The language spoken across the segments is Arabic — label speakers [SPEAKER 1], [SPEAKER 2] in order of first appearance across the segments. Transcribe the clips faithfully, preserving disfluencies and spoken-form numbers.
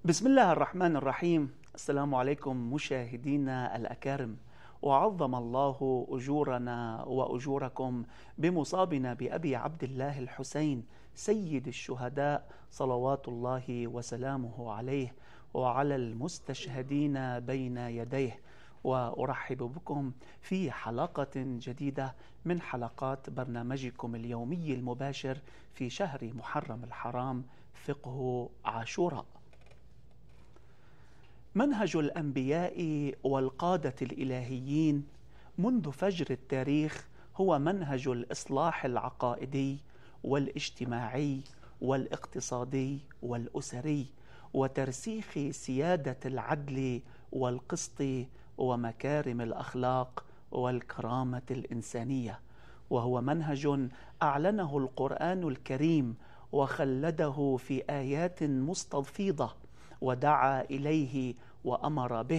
[SPEAKER 1] بسم الله الرحمن الرحيم. السلام عليكم مشاهدينا الأكارم، وعظم الله أجورنا وأجوركم بمصابنا بأبي عبد الله الحسين سيد الشهداء صلوات الله وسلامه عليه، وعلى المستشهدين بين يديه. وأرحب بكم في حلقة جديدة من حلقات برنامجكم اليومي المباشر في شهر محرم الحرام، فقه عاشوراء. منهج الأنبياء والقادة الإلهيين منذ فجر التاريخ هو منهج الإصلاح العقائدي والاجتماعي والاقتصادي والأسري، وترسيخ سيادة العدل والقسط ومكارم الأخلاق والكرامة الإنسانية، وهو منهج أعلنه القرآن الكريم وخلده في آيات مستفيضة ودعا إليه وأمر به،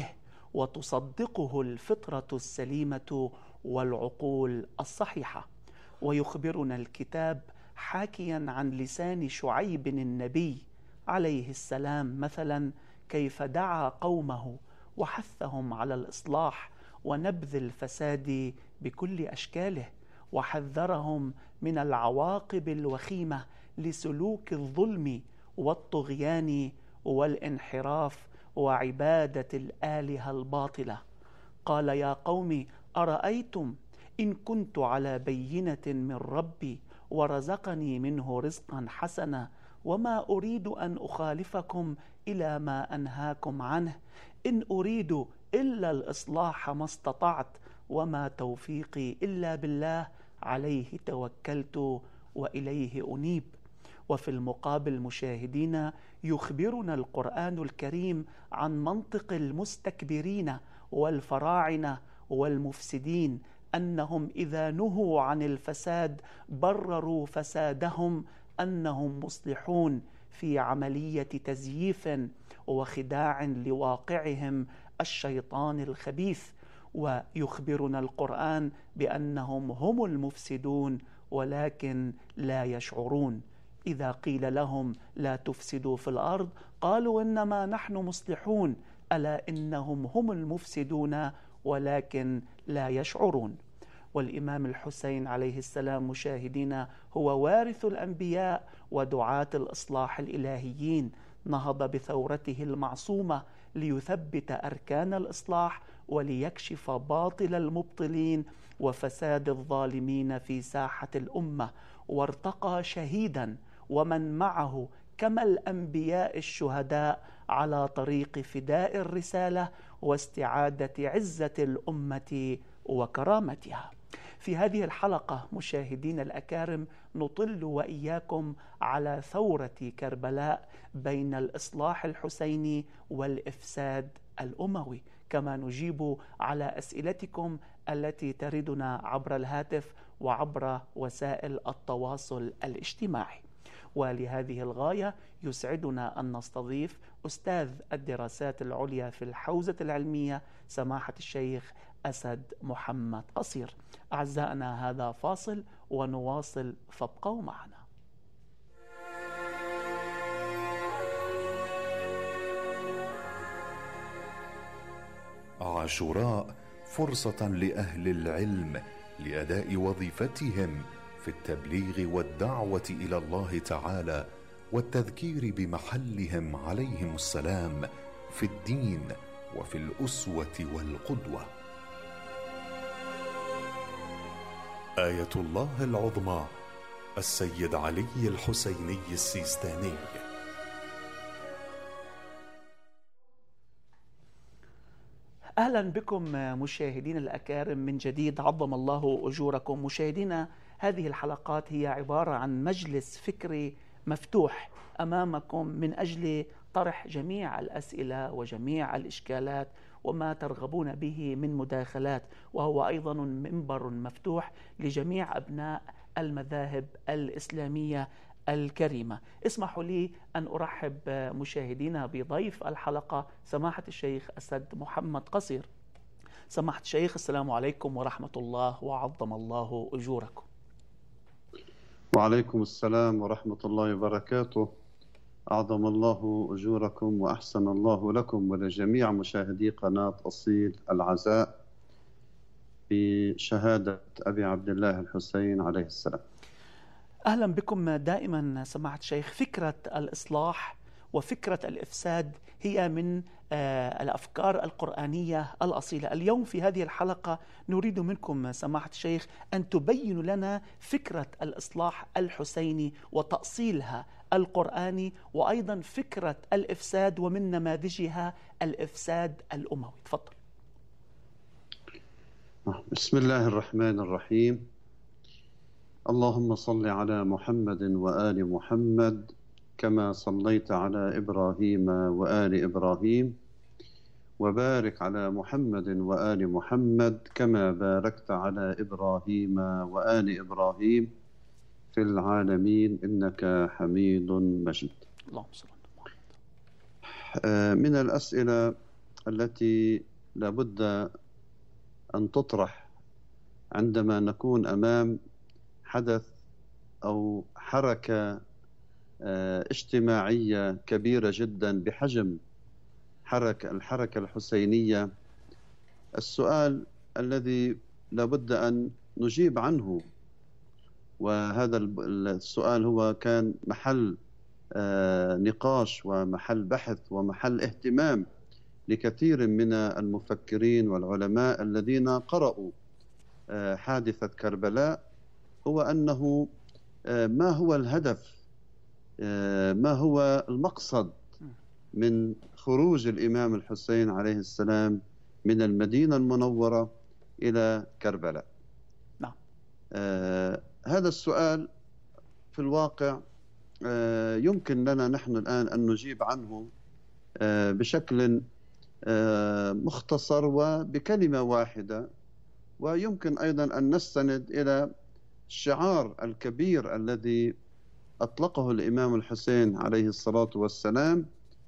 [SPEAKER 1] وتصدقه الفطرة السليمة والعقول الصحيحة. ويخبرنا الكتاب حاكيا عن لسان شعيب النبي عليه السلام مثلا كيف دعا قومه وحثهم على الإصلاح ونبذ الفساد بكل أشكاله، وحذرهم من العواقب الوخيمة لسلوك الظلم والطغيان والانحراف وعبادة الآلهة الباطلة. قال: يا قوم أرأيتم إن كنت على بينة من ربي ورزقني منه رزقا حسنا وما أريد أن أخالفكم إلى ما أنهاكم عنه، إن أريد إلا الإصلاح ما استطعت وما توفيقي إلا بالله، عليه توكلت وإليه أنيب. وفي المقابل مشاهدينا يخبرنا القرآن الكريم عن منطق المستكبرين والفراعنة والمفسدين، أنهم إذا نهوا عن الفساد برروا فسادهم أنهم مصلحون في عملية تزييف وخداع لواقعهم الشيطان الخبيث. ويخبرنا القرآن بأنهم هم المفسدون ولكن لا يشعرون. إذا قيل لهم لا تفسدوا في الأرض قالوا إنما نحن مصلحون، ألا إنهم هم المفسدون ولكن لا يشعرون. والإمام الحسين عليه السلام مشاهدينا هو وارث الأنبياء ودعاة الإصلاح الإلهيين، نهض بثورته المعصومة ليثبت أركان الإصلاح وليكشف باطل المبطلين وفساد الظالمين في ساحة الأمة، وارتقى شهيدا ومن معه كما الأنبياء الشهداء على طريق فداء الرسالة واستعادة عزة الأمة وكرامتها. في هذه الحلقة مشاهدين الأكارم نطل وإياكم على ثورة كربلاء بين الإصلاح الحسيني والإفساد الأموي، كما نجيب على أسئلتكم التي تردنا عبر الهاتف وعبر وسائل التواصل الاجتماعي. ولهذه الغاية يسعدنا أن نستضيف أستاذ الدراسات العليا في الحوزة العلمية سماحة الشيخ أسد محمد قصير. أعزائنا هذا فاصل ونواصل، فابقوا معنا.
[SPEAKER 2] عاشوراء فرصة لأهل العلم لأداء وظيفتهم في التبليغ والدعوة إلى الله تعالى والتذكير بمحلهم عليهم السلام في الدين وفي الأسوة والقدوة. آية الله العظمى السيد علي الحسيني السيستاني.
[SPEAKER 1] أهلا بكم مشاهدين الأكارم من جديد، عظم الله أجوركم. مشاهدينا، هذه الحلقات هي عبارة عن مجلس فكري مفتوح أمامكم من أجل طرح جميع الأسئلة وجميع الإشكالات وما ترغبون به من مداخلات، وهو أيضا منبر مفتوح لجميع أبناء المذاهب الإسلامية الكريمة. اسمحوا لي أن أرحب مشاهدينا بضيف الحلقة سماحة الشيخ أسد محمد قصير. سماحة الشيخ، السلام عليكم ورحمة الله وعظم الله أجوركم.
[SPEAKER 3] وعليكم السلام ورحمة الله وبركاته. أعظم الله أجوركم وأحسن الله لكم ولجميع مشاهدي قناة أصيل العزاء بشهادة أبي عبد الله الحسين عليه السلام.
[SPEAKER 1] أهلا بكم. دائما سماحة الشيخ، فكرة الإصلاح وفكرة الإفساد هي من الأفكار القرآنية الأصيلة. اليوم في هذه الحلقة نريد منكم سماحة الشيخ أن تبينوا لنا فكرة الإصلاح الحسيني وتأصيلها القرآني، وأيضا فكرة الإفساد ومن نماذجها الإفساد الأموي. تفضل.
[SPEAKER 3] بسم الله الرحمن الرحيم. اللهم صل على محمد وآل محمد كما صليت على إبراهيم وآل إبراهيم، وبارك على محمد وآل محمد كما باركت على إبراهيم وآل إبراهيم في العالمين إنك حميد مجيد.
[SPEAKER 1] اللهم صل على محمد.
[SPEAKER 3] من الأسئلة التي لابد أن تطرح عندما نكون أمام حدث أو حركة اجتماعية كبيرة جدا بحجم حركة الحركة الحسينية، السؤال الذي لابد أن نجيب عنه، وهذا السؤال هو كان محل نقاش ومحل بحث ومحل اهتمام لكثير من المفكرين والعلماء الذين قرأوا حادثة كربلاء، هو أنه ما هو الهدف، ما هو المقصد من خروج الإمام الحسين عليه السلام من المدينة المنورة إلى كربلاء.
[SPEAKER 1] نعم.
[SPEAKER 3] آه هذا السؤال في الواقع آه يمكن لنا نحن الآن أن نجيب عنه آه بشكل آه مختصر وبكلمة واحدة، ويمكن أيضا أن نستند إلى الشعار الكبير الذي أطلقه الإمام الحسين عليه الصلاة والسلام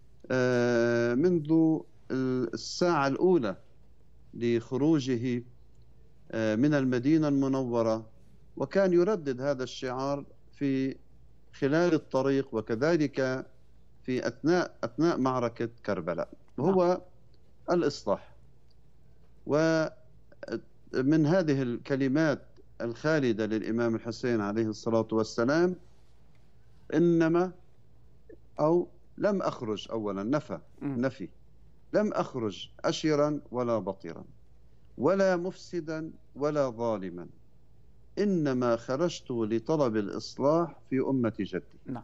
[SPEAKER 3] منذ الساعة الأولى لخروجه من المدينة المنورة، وكان يردد هذا الشعار في خلال الطريق وكذلك في أثناء أثناء معركة كربلاء، وهو الإصلاح. ومن هذه الكلمات الخالدة للإمام الحسين عليه الصلاة والسلام: إنما أو لم أخرج، أولا نفى نفي، لم أخرج أشرا ولا بطرا ولا مفسدا ولا ظالما، إنما خرجت لطلب الإصلاح في أمة جدي.
[SPEAKER 1] نعم.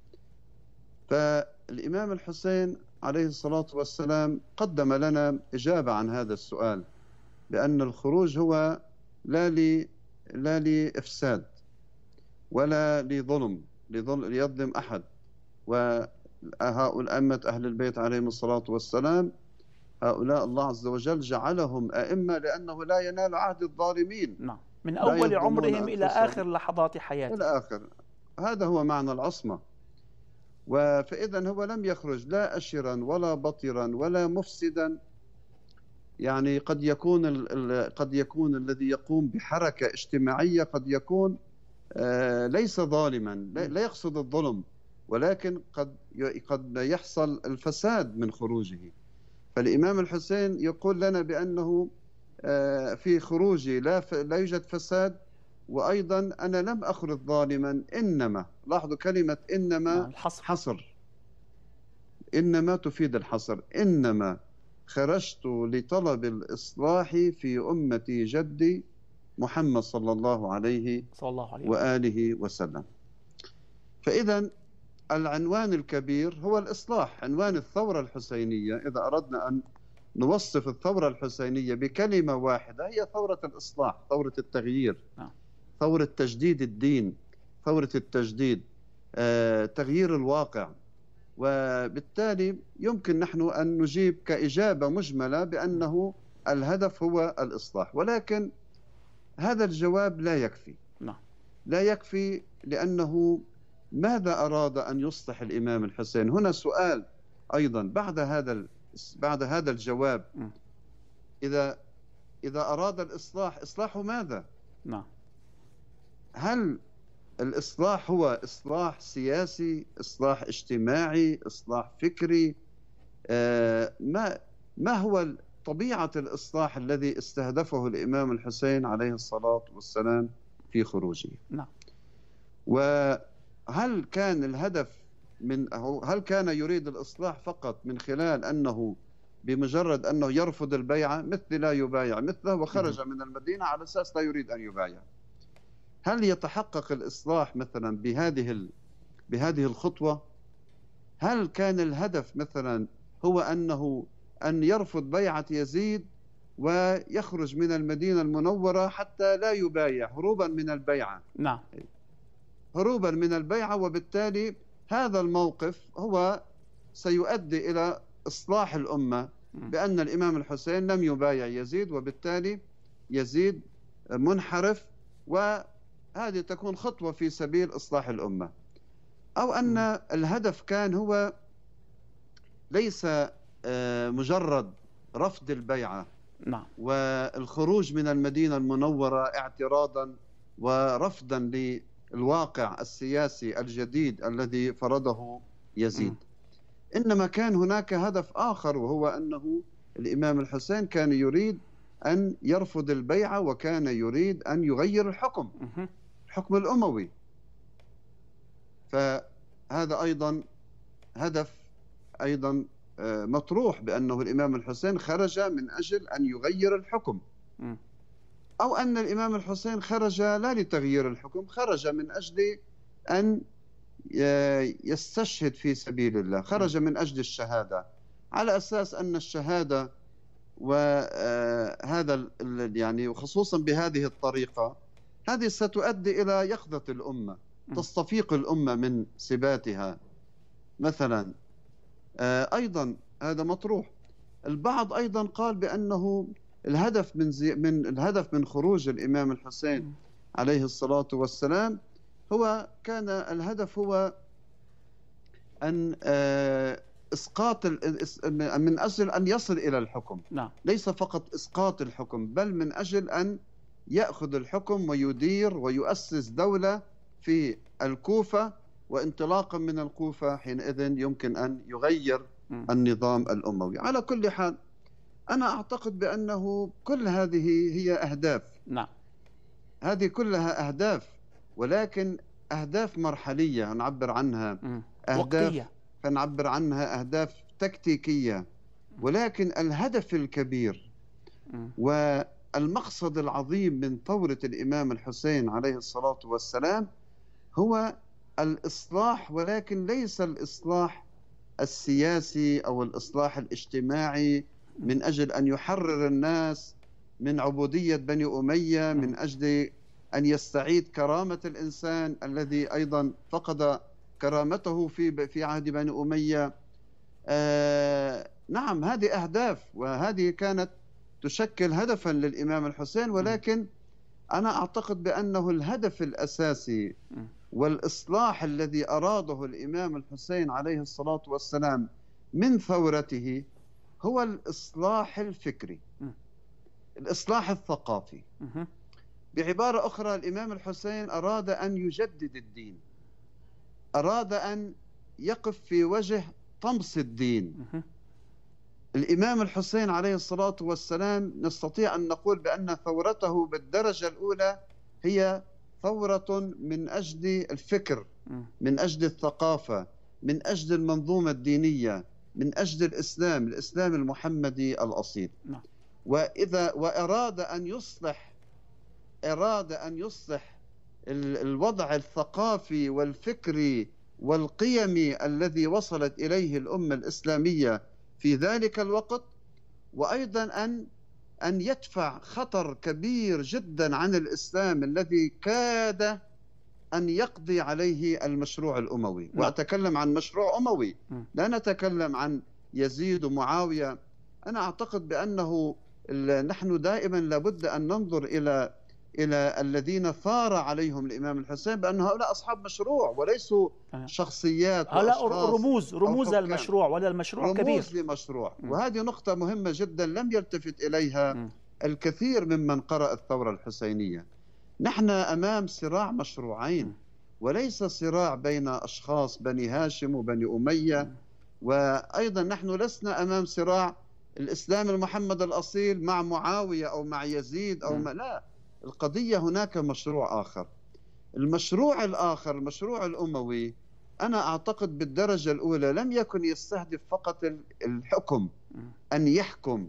[SPEAKER 3] فالإمام الحسين عليه الصلاة والسلام قدم لنا إجابة عن هذا السؤال بأن الخروج هو لا لي لا لإفساد ولا لظلم ليظلم أحد، وهؤلاء أئمة أهل البيت عليهم الصلاة والسلام هؤلاء الله عز وجل جعلهم أئمة لأنه لا ينال عهد الظالمين.
[SPEAKER 1] نعم. من أول عمرهم إلى آخر لحظات حياتهم
[SPEAKER 3] إلى آخر. هذا هو معنى العصمة. فإذا هو لم يخرج لا أشرا ولا بطرا ولا مفسدا. يعني قد يكون قد يكون الذي يقوم بحركة اجتماعية قد يكون ليس ظالما، لا يقصد الظلم، ولكن قد قد يحصل الفساد من خروجه. فالإمام الحسين يقول لنا بأنه في خروجي لا لا يوجد فساد، وأيضا أنا لم أخرج ظالما، إنما لاحظوا كلمة إنما حصر، إنما تفيد الحصر، إنما خرجت لطلب الإصلاح في أمة جدي محمد صلى الله عليه وآله وسلم. فإذا العنوان الكبير هو الإصلاح، عنوان الثورة الحسينية. إذا أردنا أن نوصف الثورة الحسينية بكلمة واحدة هي ثورة الإصلاح، ثورة التغيير، ثورة تجديد الدين، ثورة التجديد، آه، تغيير الواقع. وبالتالي يمكن نحن أن نجيب كإجابة مجملة بأنه الهدف هو الإصلاح، ولكن هذا الجواب لا يكفي. لا يكفي، لأنه ماذا أراد أن يصلح الإمام الحسين؟ هنا سؤال أيضا بعد هذا بعد هذا الجواب. إذا إذا أراد الإصلاح، إصلاح ماذا؟
[SPEAKER 1] نعم.
[SPEAKER 3] هل الإصلاح هو إصلاح سياسي، إصلاح اجتماعي، إصلاح فكري. ما ما هو طبيعة الإصلاح الذي استهدفه الإمام الحسين عليه الصلاة والسلام في خروجه؟
[SPEAKER 1] نعم.
[SPEAKER 3] وهل كان الهدف من هل كان يريد الإصلاح فقط من خلال أنه بمجرد أنه يرفض البيعة، مثل لا يبايع مثله وخرج من المدينة على أساس لا يريد أن يبايع؟ هل يتحقق الإصلاح مثلا بهذه بهذه الخطوة؟ هل كان الهدف مثلا هو أنه أن يرفض بيعة يزيد ويخرج من المدينة المنورة حتى لا يبايع، هروبا من البيعة؟
[SPEAKER 1] نعم،
[SPEAKER 3] هروبا من البيعة. وبالتالي هذا الموقف هو سيؤدي إلى إصلاح الأمة، بأن الإمام الحسين لم يبايع يزيد، وبالتالي يزيد منحرف، وهذه تكون خطوة في سبيل إصلاح الأمة. أو أن الهدف كان هو ليس مجرد رفض البيعة
[SPEAKER 1] نعم،
[SPEAKER 3] والخروج من المدينة المنورة اعتراضا ورفضا للواقع السياسي الجديد الذي فرضه يزيد، إنما كان هناك هدف آخر، وهو أنه الإمام الحسين كان يريد أن يرفض البيعة، وكان يريد أن يغير الحكم الحكم الأموي. فهذا أيضا هدف أيضا مطروح، بأنه الإمام الحسين خرج من أجل أن يغير الحكم، أو أن الإمام الحسين خرج لا لتغيير الحكم، خرج من أجل أن يستشهد في سبيل الله، خرج من أجل الشهادة، على أساس أن الشهادة وهذا يعني وخصوصا بهذه الطريقة هذه ستؤدي إلى يقظة الأمة، تصطفيق الأمة من سباتها مثلا. أيضا هذا مطروح. البعض أيضا قال بأنه الهدف من زي من الهدف من خروج الإمام الحسين عليه الصلاة والسلام هو كان الهدف هو أن إسقاط من أجل أن يصل إلى الحكم.
[SPEAKER 1] نعم.
[SPEAKER 3] ليس فقط إسقاط الحكم، بل من أجل أن يأخذ الحكم ويدير ويؤسس دولة في الكوفة، وانطلاقا من الكوفة حينئذ يمكن أن يغير النظام الأموي. على كل حال أنا أعتقد بأنه كل هذه هي أهداف.
[SPEAKER 1] نعم.
[SPEAKER 3] هذه كلها أهداف، ولكن أهداف مرحلية نعبر عنها، أهداف
[SPEAKER 1] وقتية
[SPEAKER 3] فنعبر عنها أهداف تكتيكية، ولكن الهدف الكبير والمقصد العظيم من ثورة الإمام الحسين عليه الصلاة والسلام هو الإصلاح، ولكن ليس الإصلاح السياسي أو الإصلاح الاجتماعي من أجل أن يحرر الناس من عبودية بني أمية، من أجل أن يستعيد كرامة الإنسان الذي أيضا فقد كرامته في في عهد بني أمية. آه نعم، هذه أهداف، وهذه كانت تشكل هدفا للإمام الحسين، ولكن أنا أعتقد بأنه الهدف الأساسي والإصلاح الذي أراده الإمام الحسين عليه الصلاة والسلام من ثورته هو الإصلاح الفكري، الإصلاح الثقافي. بعبارة أخرى، الإمام الحسين أراد أن يجدد الدين، أراد أن يقف في وجه طمس الدين. الإمام الحسين عليه الصلاة والسلام نستطيع أن نقول بأن ثورته بالدرجة الأولى هي ثورة من أجل الفكر، من أجل الثقافة، من أجل المنظومة الدينية، من أجل الإسلام، الإسلام المحمدي الأصيل. وإذا وأراد أن يصلح أراد أن يصلح الوضع الثقافي والفكري والقيمي الذي وصلت إليه الأمة الإسلامية في ذلك الوقت، وأيضا أن أن يدفع خطر كبير جدا عن الإسلام الذي كاد أن يقضي عليه المشروع الأموي. وأتكلم عن مشروع أموي، لا نتكلم عن يزيد ومعاوية. أنا أعتقد بأنه نحن دائما لابد أن ننظر إلى إلى الذين ثار عليهم الإمام الحسين بأن هؤلاء أصحاب مشروع وليسوا شخصيات،
[SPEAKER 1] هؤلاء رموز رموز المشروع، ولا المشروع
[SPEAKER 3] رموز
[SPEAKER 1] كبير،
[SPEAKER 3] رموز لمشروع. وهذه نقطة مهمة جدا لم يلتفت إليها م. الكثير ممن قرأ الثورة الحسينية. نحن أمام صراع مشروعين، وليس صراع بين أشخاص بني هاشم وبني أمية. وأيضا نحن لسنا أمام صراع الإسلام المحمد الأصيل مع معاوية أو مع يزيد أو ما، لا، القضية هناك مشروع آخر. المشروع الآخر، المشروع الأموي، أنا أعتقد بالدرجة الأولى لم يكن يستهدف فقط الحكم، أن يحكم،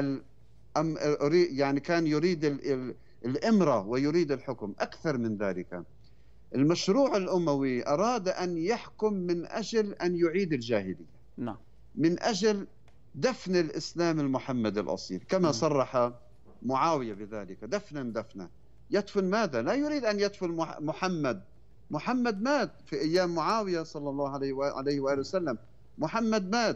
[SPEAKER 3] يعني كان يريد الإمرة ويريد الحكم. أكثر من ذلك، المشروع الأموي أراد أن يحكم من أجل أن يعيد الجاهلية،
[SPEAKER 1] نعم،
[SPEAKER 3] من أجل دفن الإسلام المحمد الأصيل، كما م. صرح معاوية بذلك، دفنا دفنا. يدفن ماذا؟ لا يريد أن يدفن محمد. محمد مات في أيام معاوية صلى الله عليه وآله وسلم. محمد مات.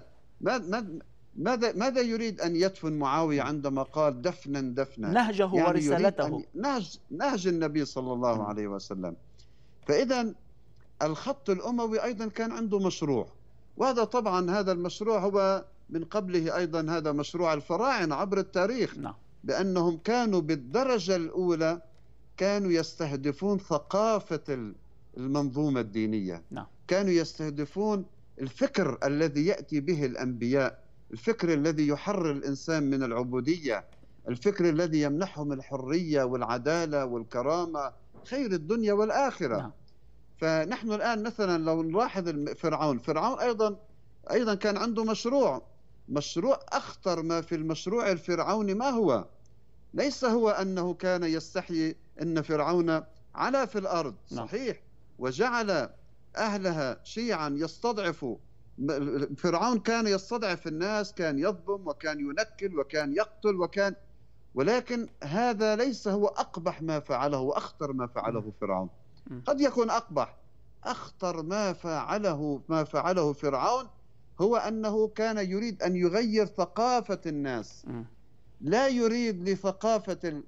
[SPEAKER 3] ماذا ماذا يريد أن يدفن معاوية عندما قال دفنا دفنا؟
[SPEAKER 1] نهجه يعني ورسالته،
[SPEAKER 3] نهج نهج النبي صلى الله عليه وسلم. فإذا الخط الأموي أيضا كان عنده مشروع، وهذا طبعا هذا المشروع هو من قبله أيضا هذا مشروع الفراعنة عبر التاريخ،
[SPEAKER 1] نعم.
[SPEAKER 3] بأنهم كانوا بالدرجة الأولى كانوا يستهدفون ثقافة المنظومة الدينية،
[SPEAKER 1] نعم.
[SPEAKER 3] كانوا يستهدفون الفكر الذي يأتي به الأنبياء، الفكر الذي يحرر الإنسان من العبودية، الفكر الذي يمنحهم الحرية والعدالة والكرامة، خير الدنيا والآخرة.
[SPEAKER 1] نعم.
[SPEAKER 3] فنحن الآن مثلا لو نلاحظ فرعون، فرعون أيضا أيضا كان عنده مشروع، مشروع أخطر ما في المشروع الفرعوني. ما هو؟ ليس هو أنه كان يستحيي أن فرعون علا في الأرض، صحيح، وجعل أهلها شيعا يستضعفوا. فرعون كان يستضعف الناس، كان يظلم وكان ينكل وكان يقتل وكان، ولكن هذا ليس هو أقبح ما فعله وأخطر ما فعله فرعون. قد يكون أقبح، أخطر ما فعله ما فعله فرعون هو أنه كان يريد أن يغير ثقافة الناس. لا يريد لثقافة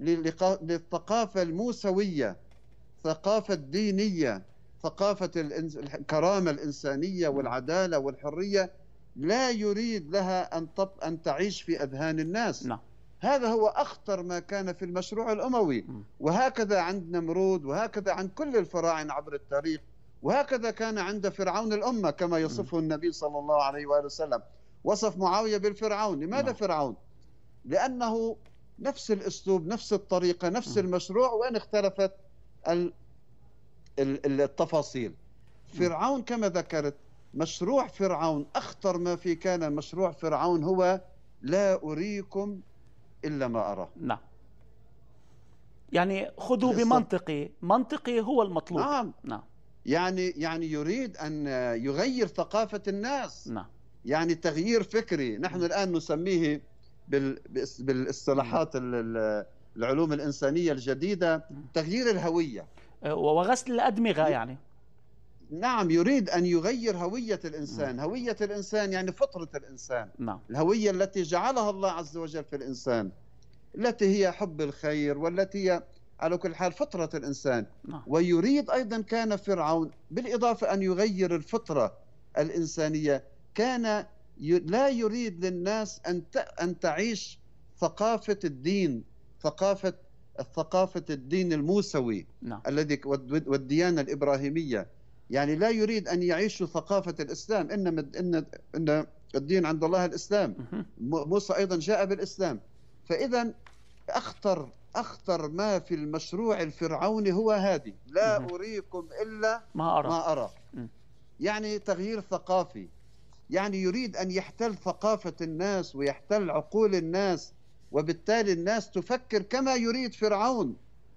[SPEAKER 3] للثقافة الموسوية، ثقافة دينية، ثقافة الكرامة الإنسانية والعدالة والحرية، لا يريد لها أن تب أن تعيش في أذهان الناس.
[SPEAKER 1] نعم.
[SPEAKER 3] هذا هو أخطر ما كان في المشروع الأموي. وهكذا عند نمرود، وهكذا عند كل الفراعنة عبر التاريخ، وهكذا كان عند فرعون الأمة كما يصفه النبي صلى الله عليه وآله وسلم. وصف معاوية بالفرعون. لماذا نعم. فرعون؟ لأنه نفس الأسلوب، نفس الطريقة، نفس المشروع، وإن اختلفت التفاصيل. فرعون كما ذكرت، مشروع فرعون أخطر ما في كان مشروع فرعون هو لا أريكم إلا ما أرى.
[SPEAKER 1] نعم. يعني خذوا بمنطقي، منطقي هو المطلوب.
[SPEAKER 3] نعم.
[SPEAKER 1] نعم.
[SPEAKER 3] يعني يعني يريد أن يغير ثقافة الناس.
[SPEAKER 1] نعم.
[SPEAKER 3] يعني تغيير فكري. نحن الآن نسميه بالاصطلاحات العلوم الإنسانية الجديدة تغيير الهوية
[SPEAKER 1] وغسل الأدمغة. يعني
[SPEAKER 3] نعم، يريد أن يغير هوية الإنسان. م. هوية الإنسان يعني فطرة الإنسان.
[SPEAKER 1] نعم.
[SPEAKER 3] الهوية التي جعلها الله عز وجل في الإنسان، التي هي حب الخير، والتي هي على كل حال فطرة الإنسان.
[SPEAKER 1] نعم.
[SPEAKER 3] ويريد أيضا كان فرعون بالإضافة أن يغير الفطرة الإنسانية، كان لا يريد للناس أن أن تعيش ثقافة الدين، ثقافة الثقافة الدين الموسوي.
[SPEAKER 1] نعم.
[SPEAKER 3] الذي والديانة الإبراهيمية. يعني لا يريد أن يعيشوا ثقافة الإسلام. إنما إن إن الدين عند الله الإسلام. موسى أيضا جاء بالإسلام. فإذا أخطر أخطر ما في المشروع الفرعوني هو هذه، لا أريكم إلا
[SPEAKER 1] ما أرى.
[SPEAKER 3] ما أرى. يعني تغيير ثقافي، يعني يريد أن يحتل ثقافة الناس ويحتل عقول الناس، وبالتالي الناس تفكر كما يريد فرعون،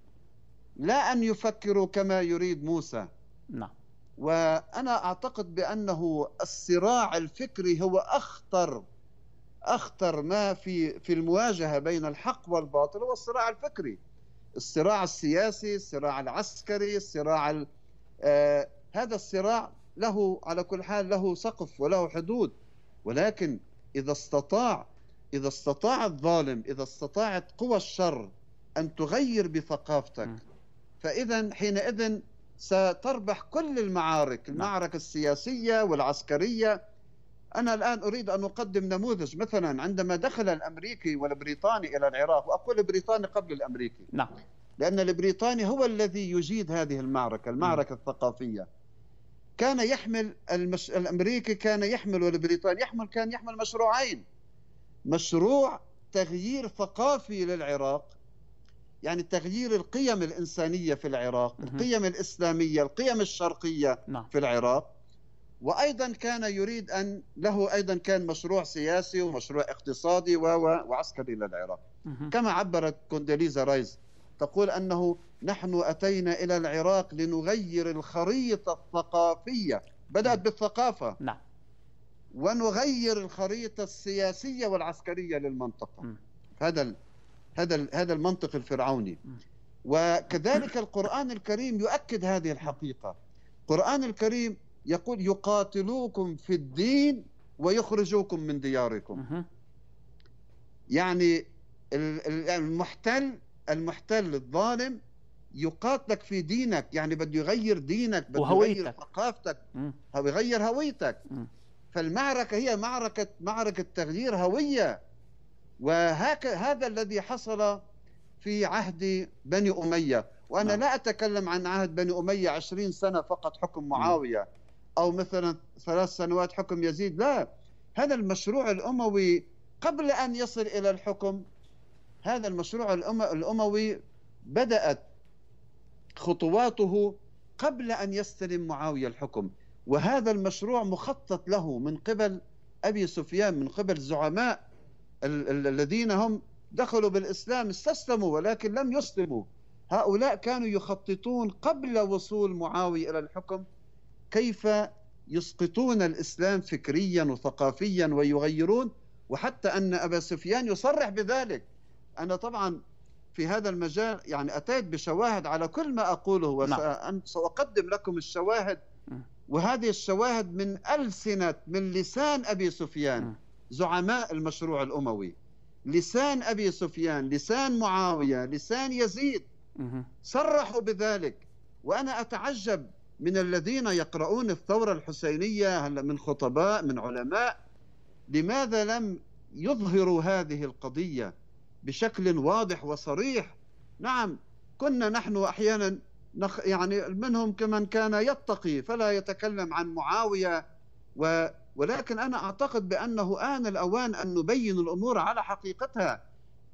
[SPEAKER 3] لا أن يفكروا كما يريد موسى.
[SPEAKER 1] نعم.
[SPEAKER 3] وأنا أعتقد بأنه الصراع الفكري هو أخطر أخطر ما في في المواجهة بين الحق والباطل، هو الصراع الفكري. الصراع السياسي، الصراع العسكري، الصراع آه هذا الصراع له على كل حال له سقف وله حدود، ولكن إذا استطاع إذا استطاع الظالم، إذا استطاعت قوى الشر أن تغير بثقافتك، فإذا حينئذ ستربح كل المعارك، المعركة السياسية والعسكرية. أنا الآن أريد أن أقدم نموذج. مثلا عندما دخل الأمريكي والبريطاني إلى العراق، وأقول البريطاني قبل الأمريكي،
[SPEAKER 1] نعم.
[SPEAKER 3] لأن البريطاني هو الذي يجيد هذه المعركة، المعركة الثقافية. كان يحمل المش... الأمريكي كان يحمل، والبريطاني يحمل كان يحمل مشروعين: مشروع تغيير ثقافي للعراق، يعني تغيير القيم الإنسانية في العراق، القيم الإسلامية، القيم الشرقية في العراق. وأيضا كان يريد أن له أيضا كان مشروع سياسي ومشروع اقتصادي وعسكري للعراق. كما عبرت كوندوليزا رايس، تقول أنه نحن أتينا إلى العراق لنغير الخريطة الثقافية، بدأت بالثقافة،
[SPEAKER 1] نعم،
[SPEAKER 3] ونغير الخريطة السياسية والعسكرية للمنطقة. هذا هذا هذا المنطق الفرعوني. وكذلك القرآن الكريم يؤكد هذه الحقيقة. القرآن الكريم يقول: يقاتلوكم في الدين ويخرجوكم من دياركم. يعني المحتل المحتل الظالم يقاتلك في دينك، يعني بده يغير دينك، بده يغير ثقافتك، يغير هويتك. فالمعركة هي معركة معركة تغيير هوية. وهذا الذي حصل في عهد بني أمية. وأنا لا أتكلم عن عهد بني أمية عشرين سنة فقط حكم معاوية، أو مثلا ثلاث سنوات حكم يزيد، لا، هذا المشروع الأموي قبل أن يصل إلى الحكم. هذا المشروع الأموي بدأت خطواته قبل أن يستلم معاوية الحكم. وهذا المشروع مخطط له من قبل أبي سفيان، من قبل زعماء الذين هم دخلوا بالإسلام، استسلموا ولكن لم يسلموا. هؤلاء كانوا يخططون قبل وصول معاوية إلى الحكم كيف يسقطون الإسلام فكريا وثقافيا ويغيرون. وحتى أن أبا سفيان يصرح بذلك. أنا طبعا في هذا المجال يعني أتيت بشواهد على كل ما أقوله، وسأقدم لكم الشواهد، وهذه الشواهد من ألسنة، من لسان أبي سفيان، زعماء المشروع الأموي، لسان أبي سفيان، لسان معاوية، لسان يزيد، صرحوا بذلك. وأنا أتعجب من الذين يقرؤون الثورة الحسينية من خطباء، من علماء، لماذا لم يظهروا هذه القضية بشكل واضح وصريح؟ نعم، كنا نحن أحيانا نخ يعني منهم كمن كان يتقي فلا يتكلم عن معاوية، و ولكن أنا أعتقد بأنه آن الأوان أن نبين الأمور على حقيقتها.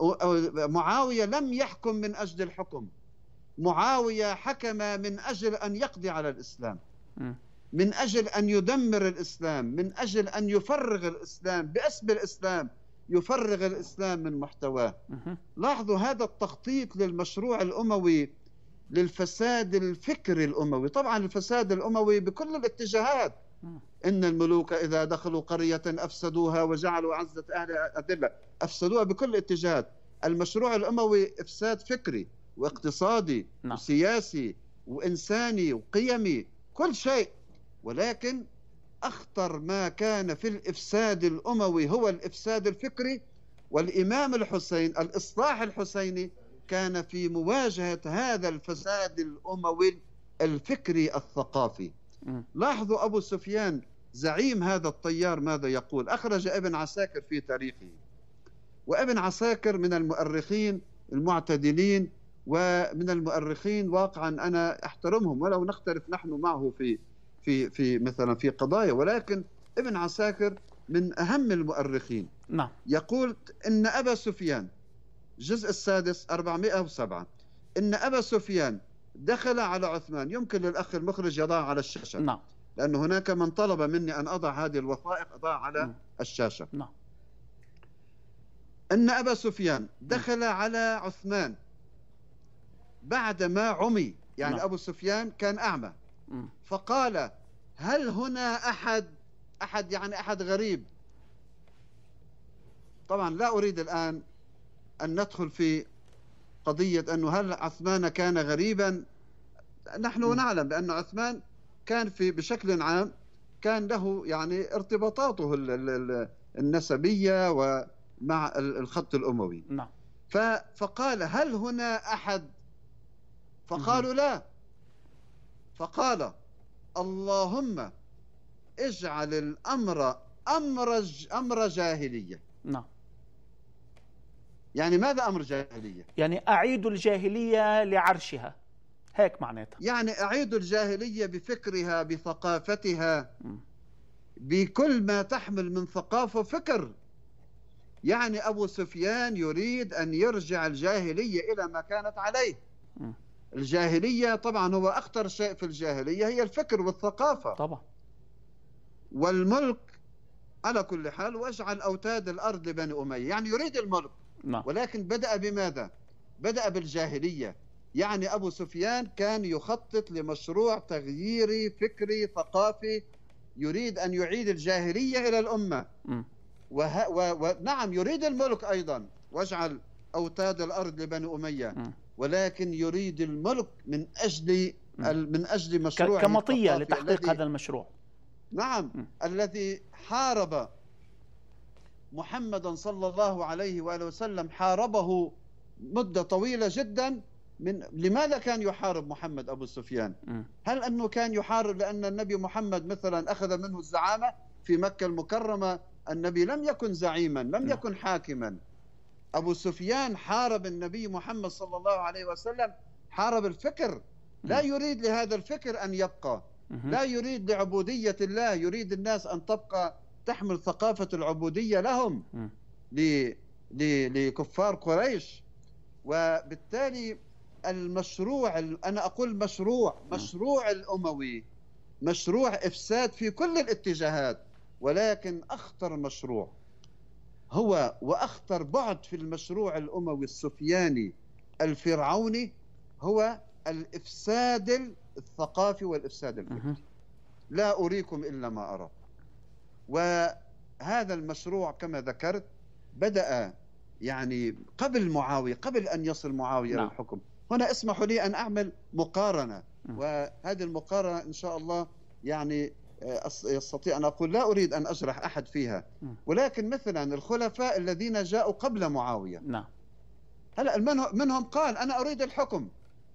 [SPEAKER 3] معاوية لم يحكم من أجل الحكم، معاوية حكم من أجل أن يقضي على الإسلام، من أجل أن يدمر الإسلام، من أجل أن يفرغ الإسلام باسم الإسلام، يفرغ الإسلام من محتواه. لاحظوا هذا التخطيط للمشروع الأموي، للفساد الفكري الأموي. طبعا الفساد الأموي بكل الاتجاهات. إن الملوك إذا دخلوا قرية أفسدوها وجعلوا عزة أهلها أذلة، أفسدوها بكل الاتجاهات. المشروع الأموي إفساد فكري واقتصادي وسياسي وإنساني وقيمي، كل شيء. ولكن أخطر ما كان في الإفساد الأموي هو الإفساد الفكري. والإمام الحسين، الإصلاح الحسيني، كان في مواجهة هذا الفساد الأموي الفكري الثقافي. لاحظوا أبو سفيان زعيم هذا التيار ماذا يقول. أخرج ابن عساكر في تاريخه، وابن عساكر من المؤرخين المعتدلين، ومن المؤرخين واقعا أنا أحترمهم ولو نختلف نحن معه في في في مثلا في قضايا، ولكن ابن عساكر من أهم المؤرخين.
[SPEAKER 1] نعم.
[SPEAKER 3] يقول إن أبا سفيان، الجزء السادس أربعمائة وسبعة، إن أبا سفيان دخل على عثمان. يمكن للأخ المخرج يضع على الشاشة.
[SPEAKER 1] نعم.
[SPEAKER 3] لأن هناك من طلب مني أن أضع هذه الوثائق، أضع على م. الشاشة.
[SPEAKER 1] نعم.
[SPEAKER 3] إن أبا سفيان دخل م. على عثمان بعدما عمي، يعني نعم. أبو سفيان كان أعمى. م. فقال: هل هنا أحد أحد يعني أحد غريب؟ طبعا لا أريد الآن أن ندخل في قضية أنه هل عثمان كان غريبا. نحن م. نعلم بأن عثمان كان في بشكل عام كان له يعني ارتباطاته النسبية ومع الخط الأموي.
[SPEAKER 1] نعم.
[SPEAKER 3] فقال: هل هنا أحد؟ فقالوا: لا. فقال: اللهم اجعل الأمر أمر أمر جاهلية.
[SPEAKER 1] نعم.
[SPEAKER 3] يعني ماذا أمر جاهلية؟
[SPEAKER 1] يعني أعيد الجاهلية لعرشها، هيك معناتها.
[SPEAKER 3] يعني أعيد الجاهلية بفكرها بثقافتها بكل ما تحمل من ثقافة وفكر. يعني أبو سفيان يريد أن يرجع الجاهلية إلى ما كانت عليه. الجاهلية طبعا هو أخطر شيء في الجاهلية هي الفكر والثقافة
[SPEAKER 1] طبعا،
[SPEAKER 3] والملك على كل حال. واجعل أوتاد الأرض لبني أمية، يعني يريد الملك.
[SPEAKER 1] نعم.
[SPEAKER 3] ولكن بدأ بماذا؟ بدأ بالجاهلية. يعني أبو سفيان كان يخطط لمشروع تغييري فكري ثقافي، يريد أن يعيد الجاهلية إلى الأمة. وه... و... ونعم يريد الملك أيضا، واجعل أوتاد الأرض لبني أمية. م. ولكن يريد الملك من أجل م. من أجل مشروع
[SPEAKER 1] كمطية لتحقيق
[SPEAKER 3] الذي...
[SPEAKER 1] هذا المشروع.
[SPEAKER 3] نعم. م. الذي حارب محمدا صلى الله عليه وآله وسلم، حاربه مدة طويلة جدا. من لماذا كان يحارب محمد أبو سفيان؟ م. هل أنه كان يحارب لأن النبي محمد مثلا أخذ منه الزعامة في مكة المكرمة؟ النبي لم يكن زعيما، لم يكن حاكما. أبو سفيان حارب النبي محمد صلى الله عليه وسلم، حارب الفكر. لا يريد لهذا الفكر أن يبقى، لا يريد لعبودية الله، يريد الناس أن تبقى تحمل ثقافة العبودية لهم لكفار قريش. وبالتالي المشروع، أنا أقول مشروع مشروع الأموي مشروع إفساد في كل الاتجاهات. ولكن أخطر مشروع هو وأخطر بعد في المشروع الأموي السفياني الفرعوني هو الإفساد الثقافي والإفساد الفكري. لا أريكم إلا ما أرى. وهذا المشروع كما ذكرت بدأ يعني قبل معاوية، قبل أن يصل معاوية إلى الحكم. هنا اسمحوا لي أن أعمل مقارنة، وهذه المقارنة إن شاء الله يعني يستطيع أن أقول، لا أريد أن أجرح أحد فيها، ولكن مثلا الخلفاء الذين جاءوا قبل معاوية،
[SPEAKER 1] نعم،
[SPEAKER 3] هلا منهم قال أنا أريد الحكم.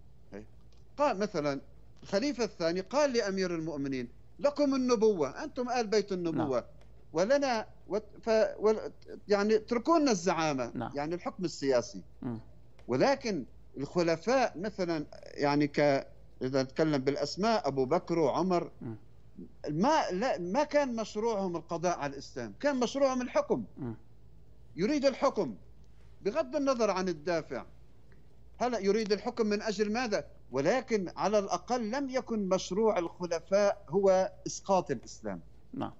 [SPEAKER 3] قال مثلا الخليفة الثاني قال لأمير المؤمنين لكم النبوة، أنتم آل بيت النبوة، نعم. ولنا ف... و... يعني اتركونا الزعامة، نعم. يعني الحكم السياسي. م. ولكن الخلفاء مثلا يعني ك إذا نتكلم بالأسماء أبو بكر وعمر، م. ما لا ما كان مشروعهم القضاء على الإسلام، كان مشروعهم الحكم. م. يريد الحكم بغض النظر عن الدافع. هلا يريد الحكم من أجل ماذا؟ ولكن على الأقل لم يكن مشروع الخلفاء هو إسقاط الإسلام.
[SPEAKER 1] نعم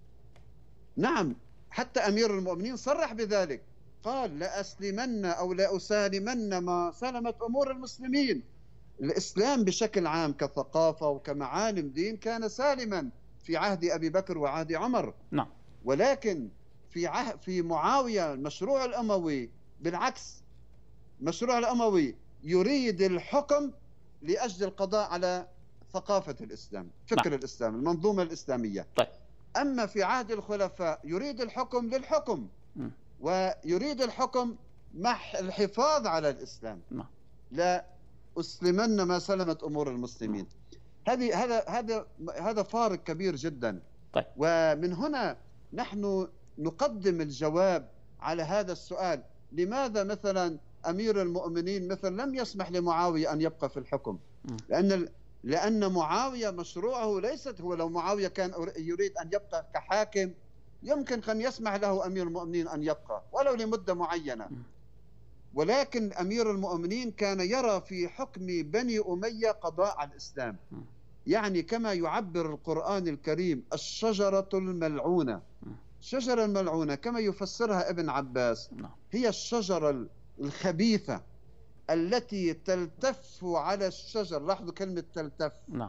[SPEAKER 3] نعم، حتى أمير المؤمنين صرح بذلك، قال لأسلمن أو لأسالمن ما سلمت أمور المسلمين. الإسلام بشكل عام كثقافة وكمعالم دين كان سالما في عهد أبي بكر وعهد عمر.
[SPEAKER 1] نعم.
[SPEAKER 3] ولكن في عهد في معاوية المشروع الأموي بالعكس، المشروع الأموي يريد الحكم لأجل القضاء على ثقافة الإسلام، فكر نعم. الإسلام، المنظومة الإسلامية.
[SPEAKER 1] طيب.
[SPEAKER 3] أما في عهد الخلفاء يريد الحكم للحكم، م. ويريد الحكم مع الحفاظ على الإسلام.
[SPEAKER 1] نعم.
[SPEAKER 3] لا أسلمن ما سلمت أمور المسلمين. هذه هذا هذا هذا فارق كبير جدا.
[SPEAKER 1] طيب.
[SPEAKER 3] ومن هنا نحن نقدم الجواب على هذا السؤال، لماذا مثلا أمير المؤمنين مثلا لم يسمح لمعاوية أن يبقى في الحكم؟ م. لأن لأن معاوية مشروعه ليست هو، لو معاوية كان يريد أن يبقى كحاكم يمكن أن يسمح له أمير المؤمنين أن يبقى ولو لمدة معينة. ولكن أمير المؤمنين كان يرى في حكم بني أمية قضاء على الإسلام، يعني كما يعبر القرآن الكريم الشجرة الملعونة. الشجرة الملعونة كما يفسرها ابن عباس هي الشجرة الخبيثة التي تلتف على الشجر. لاحظوا كلمة تلتف.
[SPEAKER 1] نعم.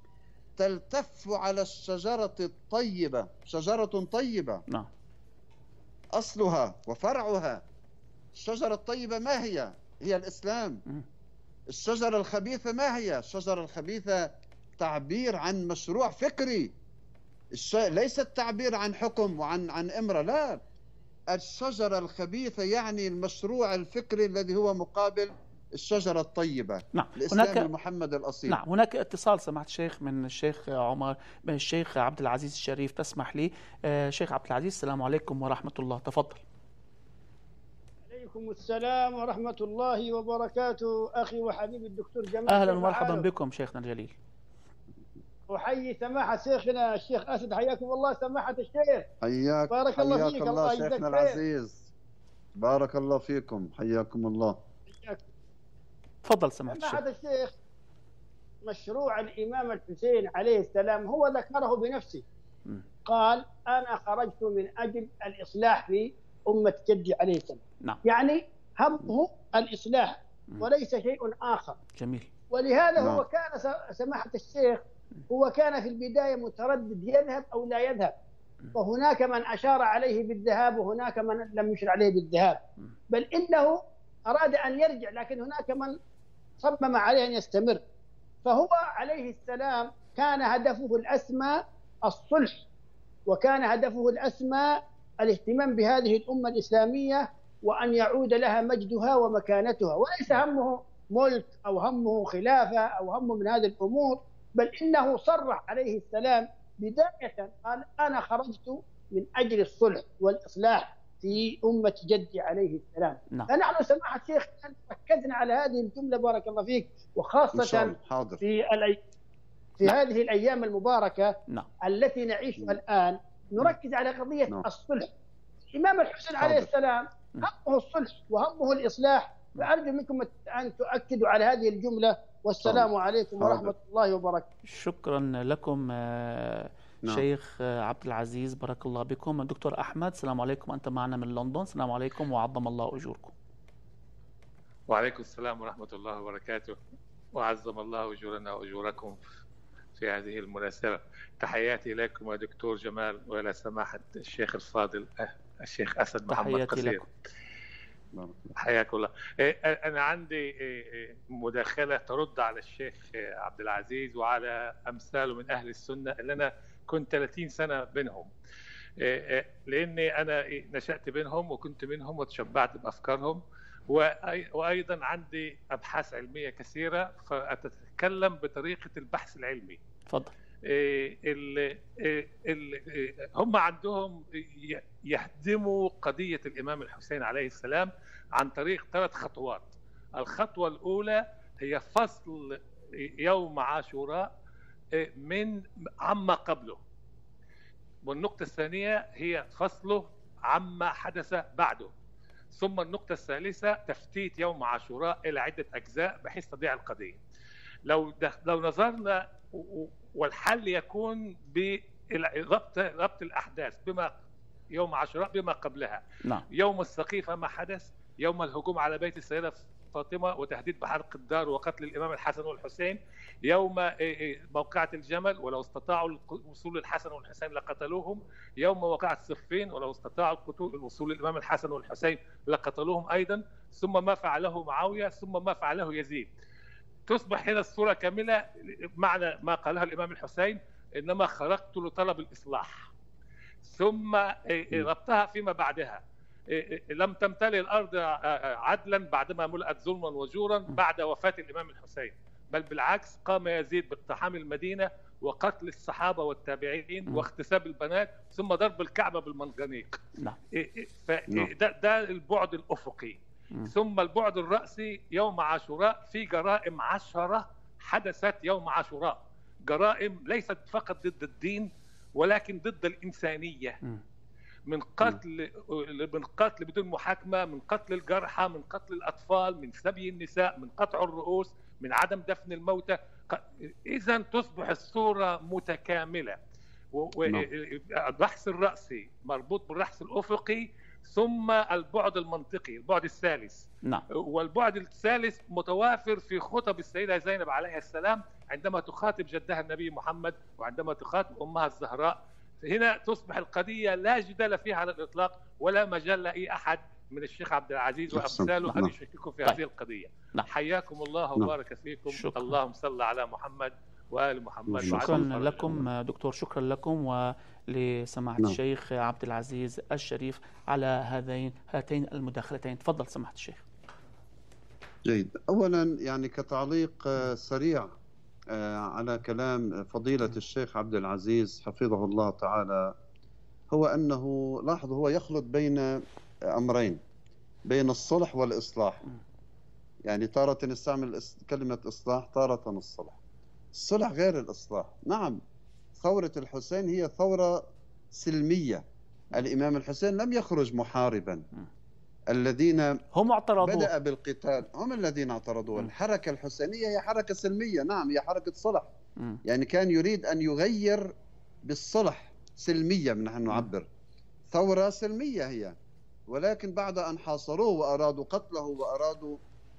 [SPEAKER 3] تلتف على الشجرة الطيبة، شجرة طيبة.
[SPEAKER 1] نعم.
[SPEAKER 3] أصلها وفرعها. الشجرة الطيبة ما هي؟ هي الإسلام. م. الشجرة الخبيثة ما هي؟ الشجرة الخبيثة تعبير عن مشروع فكري، الش... ليس التعبير عن حكم وعن عن إمرة، لا. الشجرة الخبيثة يعني المشروع الفكري الذي هو مقابل الشجرة الطيبة.
[SPEAKER 1] نعم.
[SPEAKER 3] الإسلام
[SPEAKER 1] هناك
[SPEAKER 3] المحمد الأصيل.
[SPEAKER 1] نعم. هناك اتصال سماحة الشيخ من الشيخ عمر، من الشيخ عبد العزيز الشريف، تسمح لي. آه شيخ عبد العزيز، السلام عليكم ورحمة الله، تفضل.
[SPEAKER 4] عليكم وعليكم السلام ورحمة الله وبركاته. أخي وحبيبي الدكتور جمال،
[SPEAKER 1] أهلا ومرحبا بكم شيخنا الجليل.
[SPEAKER 4] أحيي سماحة شيخنا الشيخ أسد، حياكم الله سماحة الشيخ.
[SPEAKER 3] حياك
[SPEAKER 4] بارك الله
[SPEAKER 3] حياك
[SPEAKER 4] فيك،
[SPEAKER 3] الله
[SPEAKER 4] الله
[SPEAKER 3] شيخنا
[SPEAKER 4] يجزاك
[SPEAKER 3] العزيز. بارك الله فيكم، حياكم الله.
[SPEAKER 1] تفضل سماحة الشيخ.
[SPEAKER 4] سماحة الشيخ، مشروع الإمام الحسين عليه السلام هو ذكره بنفسه. م. قال أنا خرجت من أجل الإصلاح في أمة جدي عليه السلام.
[SPEAKER 1] نعم.
[SPEAKER 4] يعني همه الإصلاح وليس شيء آخر.
[SPEAKER 1] جميل.
[SPEAKER 4] ولهذا نعم. هو كان سماحة الشيخ هو كان في البداية متردد يذهب أو لا يذهب، فهناك من أشار عليه بالذهاب وهناك من لم يشر عليه بالذهاب، بل إنه أراد أن يرجع، لكن هناك من صمم عليه أن يستمر. فهو عليه السلام كان هدفه الأسمى الصلح، وكان هدفه الأسمى الاهتمام بهذه الأمة الإسلامية وأن يعود لها مجدها ومكانتها، وليس همه ملك أو همه خلافة أو همه من هذه الأمور، بل إنه صرح عليه السلام بداية قال أنا خرجت من أجل الصلح والإصلاح في أمة جدي عليه السلام.
[SPEAKER 1] نعم.
[SPEAKER 4] فنحن سماحة الشيخ ركزنا على هذه الجملة بارك الله فيك، وخاصة في الأي... في نعم. هذه الأيام المباركة
[SPEAKER 1] نعم.
[SPEAKER 4] التي نعيشها الآن نركز على قضية نعم. الصلح. الإمام الحسين عليه السلام همه الصلح وهمه الإصلاح، فأرجو منكم أن تؤكدوا على هذه الجملة. والسلام حاضر. عليكم حاضر. ورحمة الله وبركاته.
[SPEAKER 1] شكرا لكم نعم. شيخ عبد العزيز، بارك الله بكم. الدكتور أحمد، السلام عليكم، أنت معنا من لندن. السلام عليكم وعظم الله أجوركم.
[SPEAKER 5] وعليكم السلام ورحمة الله وبركاته، وعظم الله أجورنا وأجوركم في هذه المناسبة. تحياتي لكم يا دكتور جمال وإلى سماحة الشيخ الفاضل الشيخ أسد محمد قصير. حياك الله. أنا عندي مداخلة ترد على الشيخ عبد العزيز وعلى أمثاله من أهل السنة اللي أنا كنت ثلاثين سنة بينهم، لأني أنا نشأت بينهم وكنت منهم وتشبعت بأفكارهم، وأيضا عندي أبحاث علمية كثيرة فأتكلم بطريقة البحث العلمي.
[SPEAKER 1] تفضل.
[SPEAKER 5] ال ال هم عندهم يهدموا قضية الإمام الحسين عليه السلام عن طريق ثلاث خطوات. الخطوة الأولى هي فصل يوم عاشوراء من عما قبله، والنقطة الثانية هي فصله عما حدث بعده، ثم النقطة الثالثة تفتيت يوم عاشوراء إلى عدة أجزاء بحيث تضيع القضية. لو لو نظرنا، والحل يكون بربط ربط الأحداث بما يوم عاشوراء بما قبلها.
[SPEAKER 1] نعم.
[SPEAKER 5] يوم السقيفة ما حدث، يوم الهجوم على بيت السيدة فاطمة وتهديد بحرق الدار وقتل الإمام الحسن والحسين، يوم موقعة الجمل ولو استطاعوا الوصول للحسن والحسين لقتلوهم، يوم وقعة صفين ولو استطاعوا الوصول للإمام الحسن والحسين لقتلوهم أيضا، ثم ما فعله معاوية، ثم ما فعله يزيد. تصبح هنا الصورة كاملة معنى ما قالها الإمام الحسين إنما خرجت لطلب الإصلاح، ثم ربطها فيما بعدها. لم تمتلئ الأرض عدلا بعدما ملأت ظلما وجورا بعد وفاة الإمام الحسين، بل بالعكس قام يزيد باقتحام المدينة وقتل الصحابة والتابعين واغتصاب البنات ثم ضرب الكعبة بالمنجنيق. فده ده البعد الأفقي. ثم البعد الرأسي يوم عاشوراء في جرائم عشرة حدثت يوم عاشوراء، جرائم ليست فقط ضد الدين ولكن ضد الإنسانية، من قتل من قتل بدون محاكمة، من قتل الجرحى، من قتل الأطفال، من سبي النساء، من قطع الرؤوس، من عدم دفن الموتى. إذا تصبح الصورة متكاملة، والبحث الرأسي مربوط بالبحث الأفقي، ثم البعد المنطقي البعد الثالث.
[SPEAKER 1] نعم.
[SPEAKER 5] والبعد الثالث متوافر في خطب السيدة زينب عليها السلام عندما تخاطب جدها النبي محمد وعندما تخاطب أمها الزهراء. هنا تصبح القضية لا جدال فيها على الإطلاق ولا مجال لأي أحد من الشيخ عبد العزيز وأمثاله أن يشككوا في هذه القضية.
[SPEAKER 1] نعم.
[SPEAKER 5] حياكم الله وبارك فيكم.
[SPEAKER 1] شكرا.
[SPEAKER 5] اللهم صل على محمد وآل محمد.
[SPEAKER 1] شكرا لكم دكتور، شكرا لكم ولسماحة نعم. الشيخ عبد العزيز الشريف على هذين هاتين المداخلتين. تفضل سماحة الشيخ.
[SPEAKER 3] جيد. أولا يعني كتعليق سريع على كلام فضيلة الشيخ عبد العزيز حفظه الله تعالى، هو أنه لاحظ هو يخلط بين أمرين. بين الصلح والإصلاح. يعني تارة نستعمل كلمة إصلاح، تارة الصلح. الصلح غير الإصلاح. نعم، ثورة الحسين هي ثورة سلمية. الإمام الحسين لم يخرج محاربا. الذين
[SPEAKER 1] هم اعترضوا،
[SPEAKER 3] بدأ بالقتال هم الذين اعترضوا. الحركة الحسينية هي حركة سلمية، نعم، هي حركة صلح. م. يعني كان يريد أن يغير بالصلح، سلمية نحن نعبر، ثورة سلمية هي. ولكن بعد أن حاصروه وأرادوا قتله وأرادوا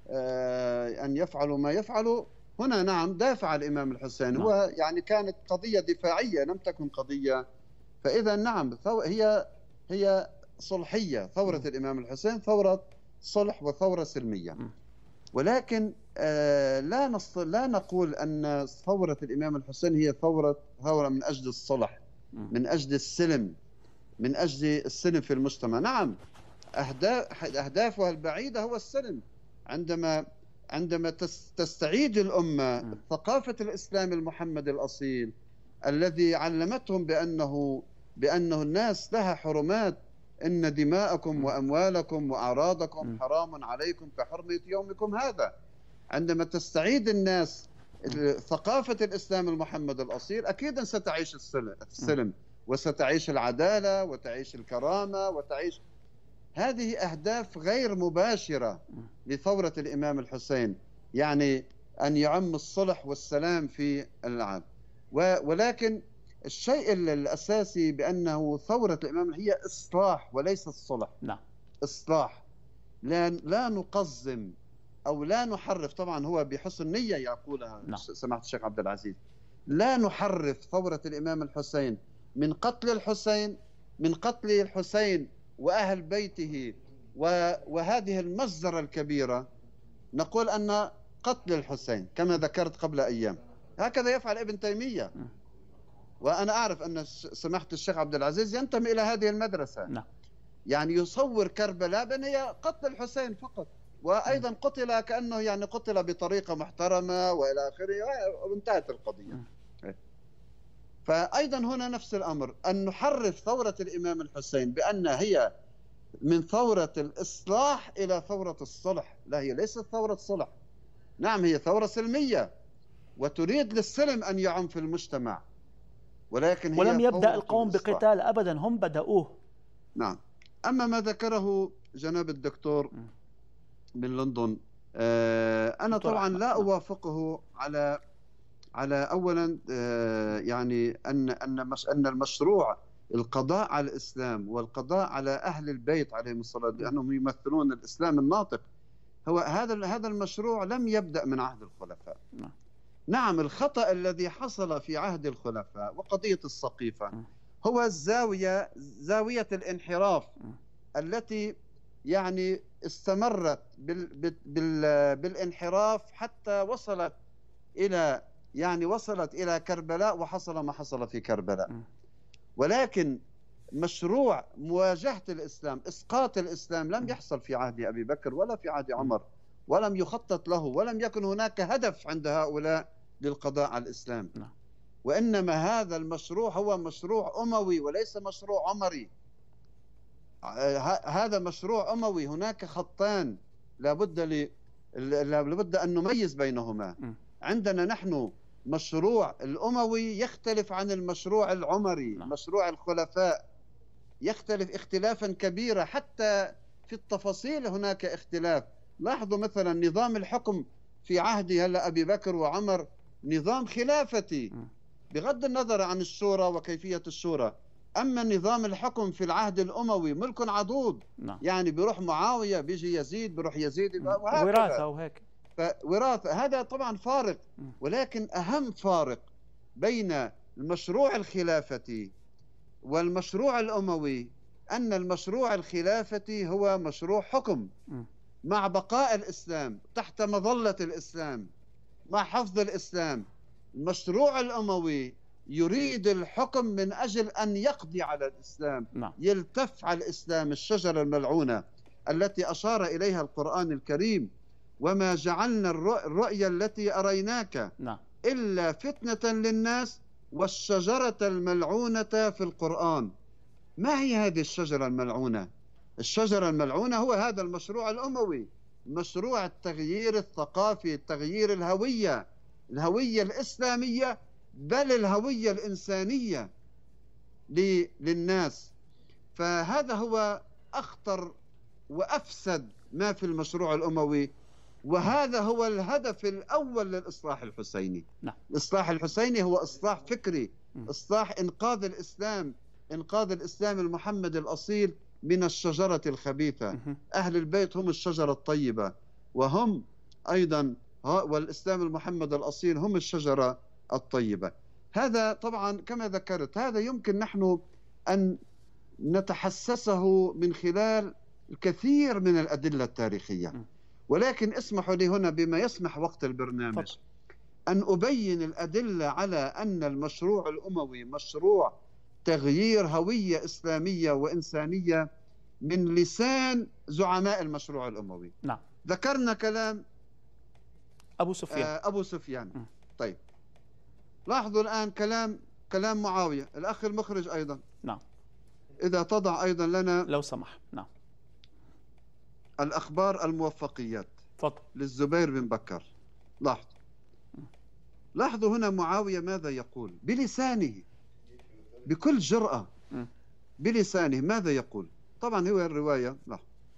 [SPEAKER 3] آه أن يفعلوا ما يفعلوا، هنا نعم دافع الإمام الحسين. نعم. هو يعني كانت قضية دفاعية، لم تكن قضية. فإذا نعم هي هي صلحية. ثورة م. الإمام الحسين ثورة صلح وثورة سلمية. م. ولكن آه لا نص... لا نقول أن ثورة الإمام الحسين هي ثورة ثورة من أجل الصلح، م. من أجل السلم، من أجل السلم في المجتمع. نعم، أهداف أهدافها البعيدة هو السلم. عندما عندما تستعيد الأمة م. ثقافة الإسلام المحمدي الأصيل الذي علمتهم بأنه بأنه الناس لها حرمات، إن دماءكم وأموالكم وأعراضكم حرام عليكم كحرمة يومكم هذا. عندما تستعيد الناس ثقافة الإسلام المحمد الأصيل، أكيد ستعيش السلم وستعيش العدالة وتعيش الكرامة وتعيش. هذه أهداف غير مباشرة لثورة الإمام الحسين، يعني أن يعم الصلح والسلام في العالم. ولكن الشيء الأساسي بأنه ثورة الإمام هي إصلاح وليس الصلح.
[SPEAKER 1] نعم،
[SPEAKER 3] إصلاح. لا لا نقزم أو لا نحرف. طبعا هو بحسن نية يقولها. نعم. سماحة الشيخ عبد العزيز، لا نحرف ثورة الإمام الحسين من قتل الحسين من قتل الحسين وأهل بيته وهذه المجزرة الكبيرة. نقول أن قتل الحسين كما ذكرت قبل أيام، هكذا يفعل ابن تيمية. وأنا أعرف أن سماحة الشيخ عبد العزيز ينتمي إلى هذه المدرسة.
[SPEAKER 1] نعم. يعني
[SPEAKER 3] يصور كربلاء بأن هي قتل الحسين فقط، وأيضا قتل كأنه يعني قتل بطريقة محترمة وإلى آخره، وانتهت القضية. فأيضا هنا نفس الأمر، أن نحرف ثورة الإمام الحسين بأن هي من ثورة الإصلاح إلى ثورة الصلح. لا، هي ليست ثورة صلح. نعم، هي ثورة سلمية وتريد للسلم أن يعم في المجتمع، ولكن هي
[SPEAKER 1] ولم يبدأ القوم بقتال أبدا، هم بدأوه.
[SPEAKER 3] نعم. أما ما ذكره جناب الدكتور من لندن، آه أنا طبعا لا أوافقه على على أولا آه يعني أن أن مش أن المشروع القضاء على الإسلام والقضاء على أهل البيت عليهم الصلاة، لأنهم يمثلون الإسلام الناطق. هو هذا هذا المشروع لم يبدأ من عهد الخلفاء. نعم. نعم، الخطأ الذي حصل في عهد الخلفاء وقضية السقيفة هو الزاوية زاوية الانحراف التي يعني استمرت بال بال بالانحراف حتى وصلت إلى يعني وصلت إلى كربلاء، وحصل ما حصل في كربلاء. ولكن مشروع مواجهة الإسلام، إسقاط الإسلام، لم يحصل في عهد أبي بكر ولا في عهد عمر، ولم يخطط له، ولم يكن هناك هدف عند هؤلاء للقضاء على الإسلام. وإنما هذا المشروع هو مشروع أموي وليس مشروع عمري. هذا مشروع أموي، هناك خطان لابد ل... لابد أن نميز بينهما. عندنا نحن مشروع الأموي يختلف عن المشروع العمري. مشروع الخلفاء يختلف اختلافا كبيرا، حتى في التفاصيل هناك اختلاف. لاحظوا مثلا نظام الحكم في عهد هلا أبي بكر وعمر نظام خلافتي بغض النظر عن الشورى وكيفية الشورى. أما نظام الحكم في العهد الأموي ملك عضوض. نعم. يعني بيروح معاوية بيجي يزيد، بيروح يزيد،
[SPEAKER 1] وراثة وهيك.
[SPEAKER 3] فوراثة، هذا طبعا فارق. ولكن أهم فارق بين المشروع الخلافتي والمشروع الأموي أن المشروع الخلافتي هو مشروع حكم مع بقاء الإسلام تحت مظلة الإسلام مع حفظ الإسلام. المشروع الأموي يريد الحكم من أجل أن يقضي على الإسلام. نعم. يلتف على الإسلام، الشجرة الملعونة التي أشار إليها القرآن الكريم: وما جعلنا الرؤيا التي أريناك نعم. إلا فتنة للناس والشجرة الملعونة في القرآن. ما هي هذه الشجرة الملعونة؟ الشجرة الملعونة هو هذا المشروع الأموي، مشروع التغيير الثقافي، التغيير الهوية، الهوية الإسلامية بل الهوية الإنسانية للناس. فهذا هو أخطر وأفسد ما في المشروع الأموي، وهذا هو الهدف الأول للإصلاح الحسيني.
[SPEAKER 1] نعم.
[SPEAKER 3] الإصلاح الحسيني هو إصلاح فكري، إصلاح إنقاذ الإسلام، إنقاذ الإسلام المحمد الأصيل من الشجرة الخبيثة. أهل البيت هم الشجرة الطيبة، وهم أيضا والإسلام المحمد الأصيل هم الشجرة الطيبة. هذا طبعا كما ذكرت هذا يمكن نحن أن نتحسسه من خلال الكثير من الأدلة التاريخية، ولكن اسمحوا لي هنا بما يسمح وقت البرنامج أن أبين الأدلة على أن المشروع الأموي مشروع تغيير هوية إسلامية وإنسانية من لسان زعماء المشروع الأموي.
[SPEAKER 1] نعم.
[SPEAKER 3] ذكرنا كلام
[SPEAKER 1] أبو سفيان.
[SPEAKER 3] آه أبو سفيان. م. طيب لاحظوا الآن كلام كلام معاوية. الأخ المخرج أيضا.
[SPEAKER 1] نعم.
[SPEAKER 3] إذا تضع أيضا لنا
[SPEAKER 1] لو سمح. نعم.
[SPEAKER 3] الأخبار الموفقيات.
[SPEAKER 1] تفضل.
[SPEAKER 3] للزبير بن بكر. لاحظوا لاحظوا هنا معاوية ماذا يقول بلسانه بكل جرأة، بلسانه ماذا يقول؟ طبعا هو الرواية. لا.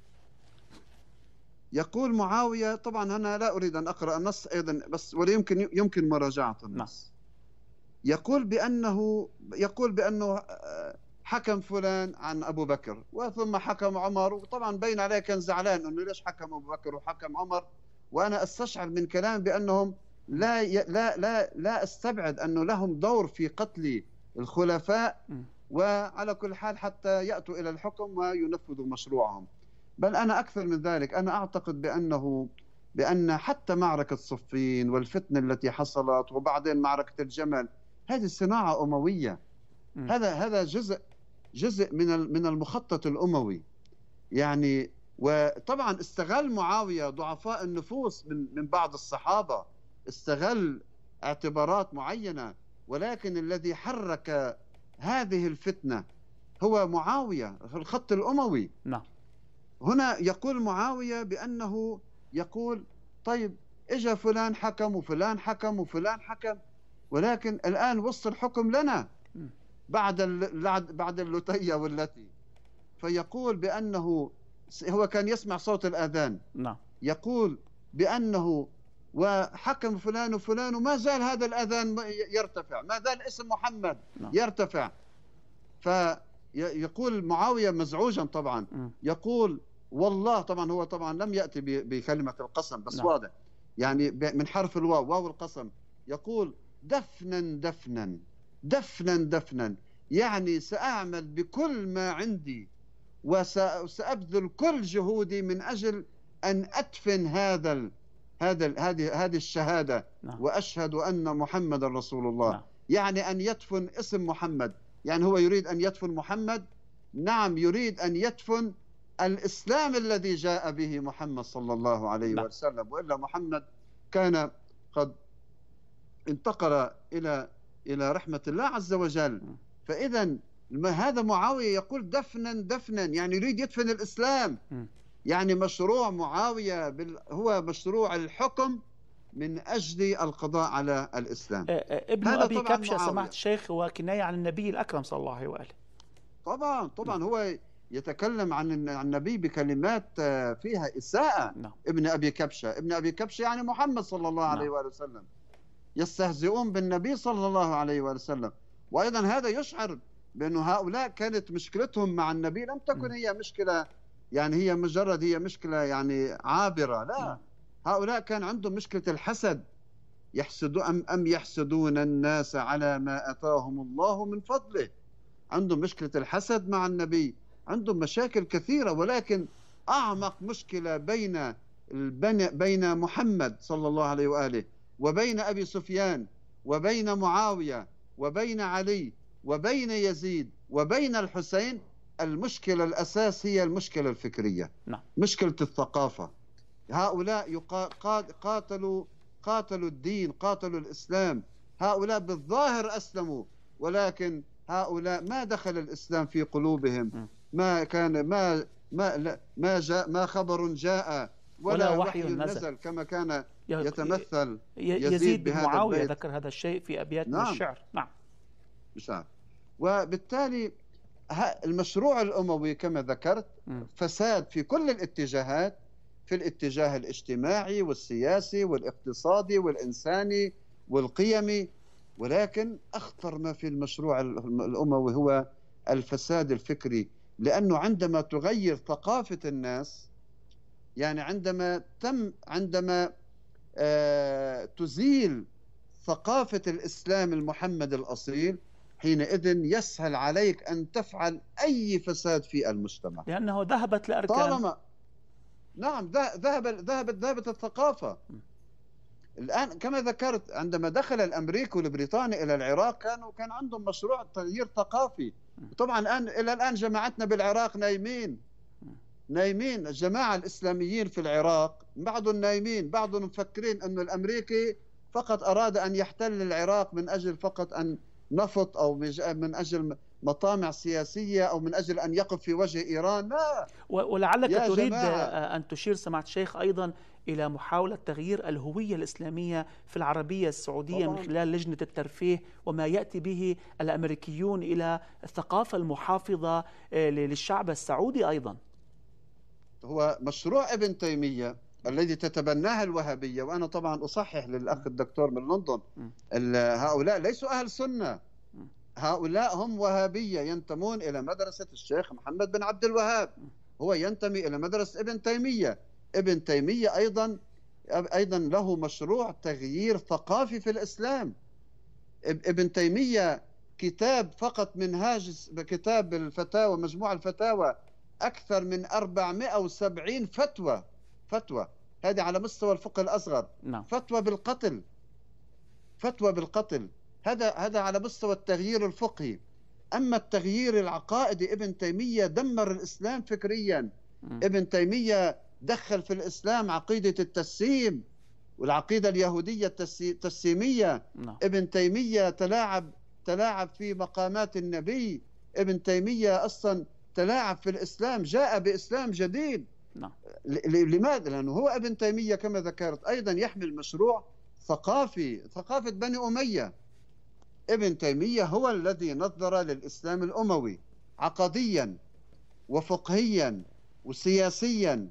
[SPEAKER 3] يقول معاوية، طبعا أنا لا أريد أن أقرأ النص أيضا بس ولا يمكن يمكن مراجعة النص. يقول بأنه يقول بأنه حكم فلان عن أبو بكر وثم حكم عمر، وطبعا بين عليه كان زعلان أنه ليش حكم أبو بكر وحكم عمر، وأنا أستشعر من كلام بأنهم لا ي... لا لا لا استبعد أنه لهم دور في قتل الخلفاء، وعلى كل حال حتى يأتوا إلى الحكم وينفذوا مشروعهم. بل أنا أكثر من ذلك، أنا أعتقد بأنه بأن حتى معركة صفين والفتنة التي حصلت وبعدين معركة الجمل هذه صناعة أموية. م. هذا هذا جزء جزء من من المخطط الأموي يعني. وطبعا استغل معاوية ضعفاء النفوس من من بعض الصحابة، استغل اعتبارات معينة، ولكن الذي حرك هذه الفتنة هو معاوية في الخط الأموي.
[SPEAKER 1] نعم.
[SPEAKER 3] هنا يقول معاوية بأنه يقول طيب إجا فلان حكم وفلان حكم وفلان حكم، ولكن الآن وصل الحكم لنا بعد بعد اللتية والتي. فيقول بأنه هو كان يسمع صوت الأذان.
[SPEAKER 1] نعم.
[SPEAKER 3] يقول بأنه وحكم فلان وفلان وما زال هذا الأذان يرتفع، ما زال اسم محمد
[SPEAKER 1] نعم.
[SPEAKER 3] يرتفع. فيقول معاوية مزعوجا طبعا م. يقول والله، طبعا هو طبعا لم يأتي بكلمة القسم بس نعم. واضح يعني من حرف الواو، واو القسم. يقول دفنا دفنا دفنا دفنا، يعني سأعمل بكل ما عندي وسأبذل كل جهودي من أجل أن أدفن هذا ال هذا ال هذه هذه الشهادة نعم. وأشهد أن محمد رسول الله نعم. يعني أن يدفن اسم محمد، يعني هو يريد أن يدفن محمد. نعم، يريد أن يدفن الإسلام الذي جاء به محمد صلى الله عليه نعم. وسلم، وإلا محمد كان قد انتقل إلى إلى رحمة الله عز وجل. فإذا هذا معاوية يقول دفنا دفنا، يعني يريد يدفن الإسلام. يعني مشروع معاوية بال... هو مشروع الحكم من أجل القضاء على الإسلام.
[SPEAKER 1] ابن أبي كبشة سماحة الشيخ هو كناية عن النبي الأكرم صلى الله عليه وآله.
[SPEAKER 3] طبعا طبعا هو يتكلم عن النبي بكلمات فيها إساءة.
[SPEAKER 1] نعم.
[SPEAKER 3] ابن أبي كبشة ابن أبي كبشة يعني محمد صلى الله عليه نعم. وآله وسلم. يستهزئون بالنبي صلى الله عليه وآله وسلم. وأيضا هذا يشعر بأن هؤلاء كانت مشكلتهم مع النبي لم تكن هي مشكلة يعني هي مجرد هي مشكلة يعني عابرة، لا. هؤلاء كان عندهم مشكلة الحسد. يحسدوا أم, أم يحسدون الناس على ما أتاهم الله من فضله. عندهم مشكلة الحسد مع النبي، عندهم مشاكل كثيرة، ولكن أعمق مشكلة بين بين محمد صلى الله عليه وآله وبين أبي سفيان وبين معاوية وبين علي وبين يزيد وبين الحسين، المشكلة الأساس هي المشكلة الفكرية.
[SPEAKER 1] نعم.
[SPEAKER 3] مشكلة الثقافة. هؤلاء قاتلوا قاتلوا الدين، قاتلوا الإسلام. هؤلاء بالظاهر أسلموا، ولكن هؤلاء ما دخل الإسلام في قلوبهم، ما كان ما ما لا ما جاء ما خبر جاء ولا,
[SPEAKER 1] ولا
[SPEAKER 3] وحي
[SPEAKER 1] وحي
[SPEAKER 3] نزل,
[SPEAKER 1] نزل
[SPEAKER 3] كما كان
[SPEAKER 1] ي-
[SPEAKER 3] يتمثل
[SPEAKER 1] ي-
[SPEAKER 3] يزيد
[SPEAKER 1] بن
[SPEAKER 3] بهذا
[SPEAKER 1] معاوية
[SPEAKER 3] البيت.
[SPEAKER 1] ذكر هذا الشيء في أبيات من
[SPEAKER 3] نعم.
[SPEAKER 1] الشعر. نعم.
[SPEAKER 3] مش عارف. وبالتالي ه- المشروع الأموي كما ذكرت
[SPEAKER 1] م.
[SPEAKER 3] فساد في كل الاتجاهات، في الاتجاه الاجتماعي والسياسي والاقتصادي والإنساني والقيمي، ولكن أخطر ما في المشروع ال- الأموي هو الفساد الفكري، لأنه عندما تغير ثقافة الناس، يعني عندما تم عندما آه تزيل ثقافة الإسلام المحمد الأصيل، حينئذ يسهل عليك أن تفعل أي فساد في المجتمع،
[SPEAKER 1] لأنه ذهبت الأركان.
[SPEAKER 3] طالما نعم ذه- ذهب ذهبت ذهبت الثقافة. الآن كما ذكرت عندما دخل الأمريكي والبريطاني إلى العراق كانوا كان عندهم مشروع تغيير ثقافي. طبعا الآن إلى الآن جماعتنا بالعراق نايمين نايمين الجماعة الإسلاميين في العراق بعضهم نايمين، بعضهم مفكرين أنه الأمريكي فقط أراد أن يحتل العراق من أجل فقط أن نفط أو من أجل مطامع سياسية أو من أجل أن يقف في وجه إيران. لا،
[SPEAKER 1] ولعلك
[SPEAKER 3] يا
[SPEAKER 1] تريد
[SPEAKER 3] جماعة.
[SPEAKER 1] أن تشير سماحة الشيخ أيضا إلى محاولة تغيير الهوية الإسلامية في العربية السعودية
[SPEAKER 3] طبعاً.
[SPEAKER 1] من خلال لجنة الترفيه وما يأتي به الأمريكيون إلى الثقافة المحافظة للشعب السعودي أيضا.
[SPEAKER 3] هو مشروع ابن تيمية الذي تتبناه الوهابية، وأنا طبعا أصحح للأخ الدكتور من لندن، هؤلاء ليسوا أهل سنة، هؤلاء هم وهابية ينتمون إلى مدرسة الشيخ محمد بن عبد الوهاب، هو ينتمي إلى مدرسة ابن تيمية. ابن تيمية أيضا أيضا له مشروع تغيير ثقافي في الإسلام. ابن تيمية كتاب فقط منهاج كتاب الفتاوى، مجموع الفتاوى، أكثر من أربعمائة وسبعين فتوى فتوى هذه على مستوى الفقه الأصغر.
[SPEAKER 1] نعم.
[SPEAKER 3] فتوى بالقتل فتوى بالقتل هذا هذا على مستوى التغيير الفقهي. أما التغيير العقائدي ابن تيمية دمر الإسلام فكريا.
[SPEAKER 1] م.
[SPEAKER 3] ابن تيمية دخل في الإسلام عقيدة التسييم والعقيدة اليهودية التسييمية.
[SPEAKER 1] نعم.
[SPEAKER 3] ابن تيمية تلاعب تلاعب في مقامات النبي. ابن تيمية أصلا تلاعب في الإسلام، جاء بإسلام جديد.
[SPEAKER 1] نعم.
[SPEAKER 3] لماذا؟ لأنه هو ابن تيمية كما ذكرت أيضا يحمل مشروع ثقافي، ثقافة بني أمية. ابن تيمية هو الذي نظر للإسلام الأموي عقديا وفقهيا وسياسيا،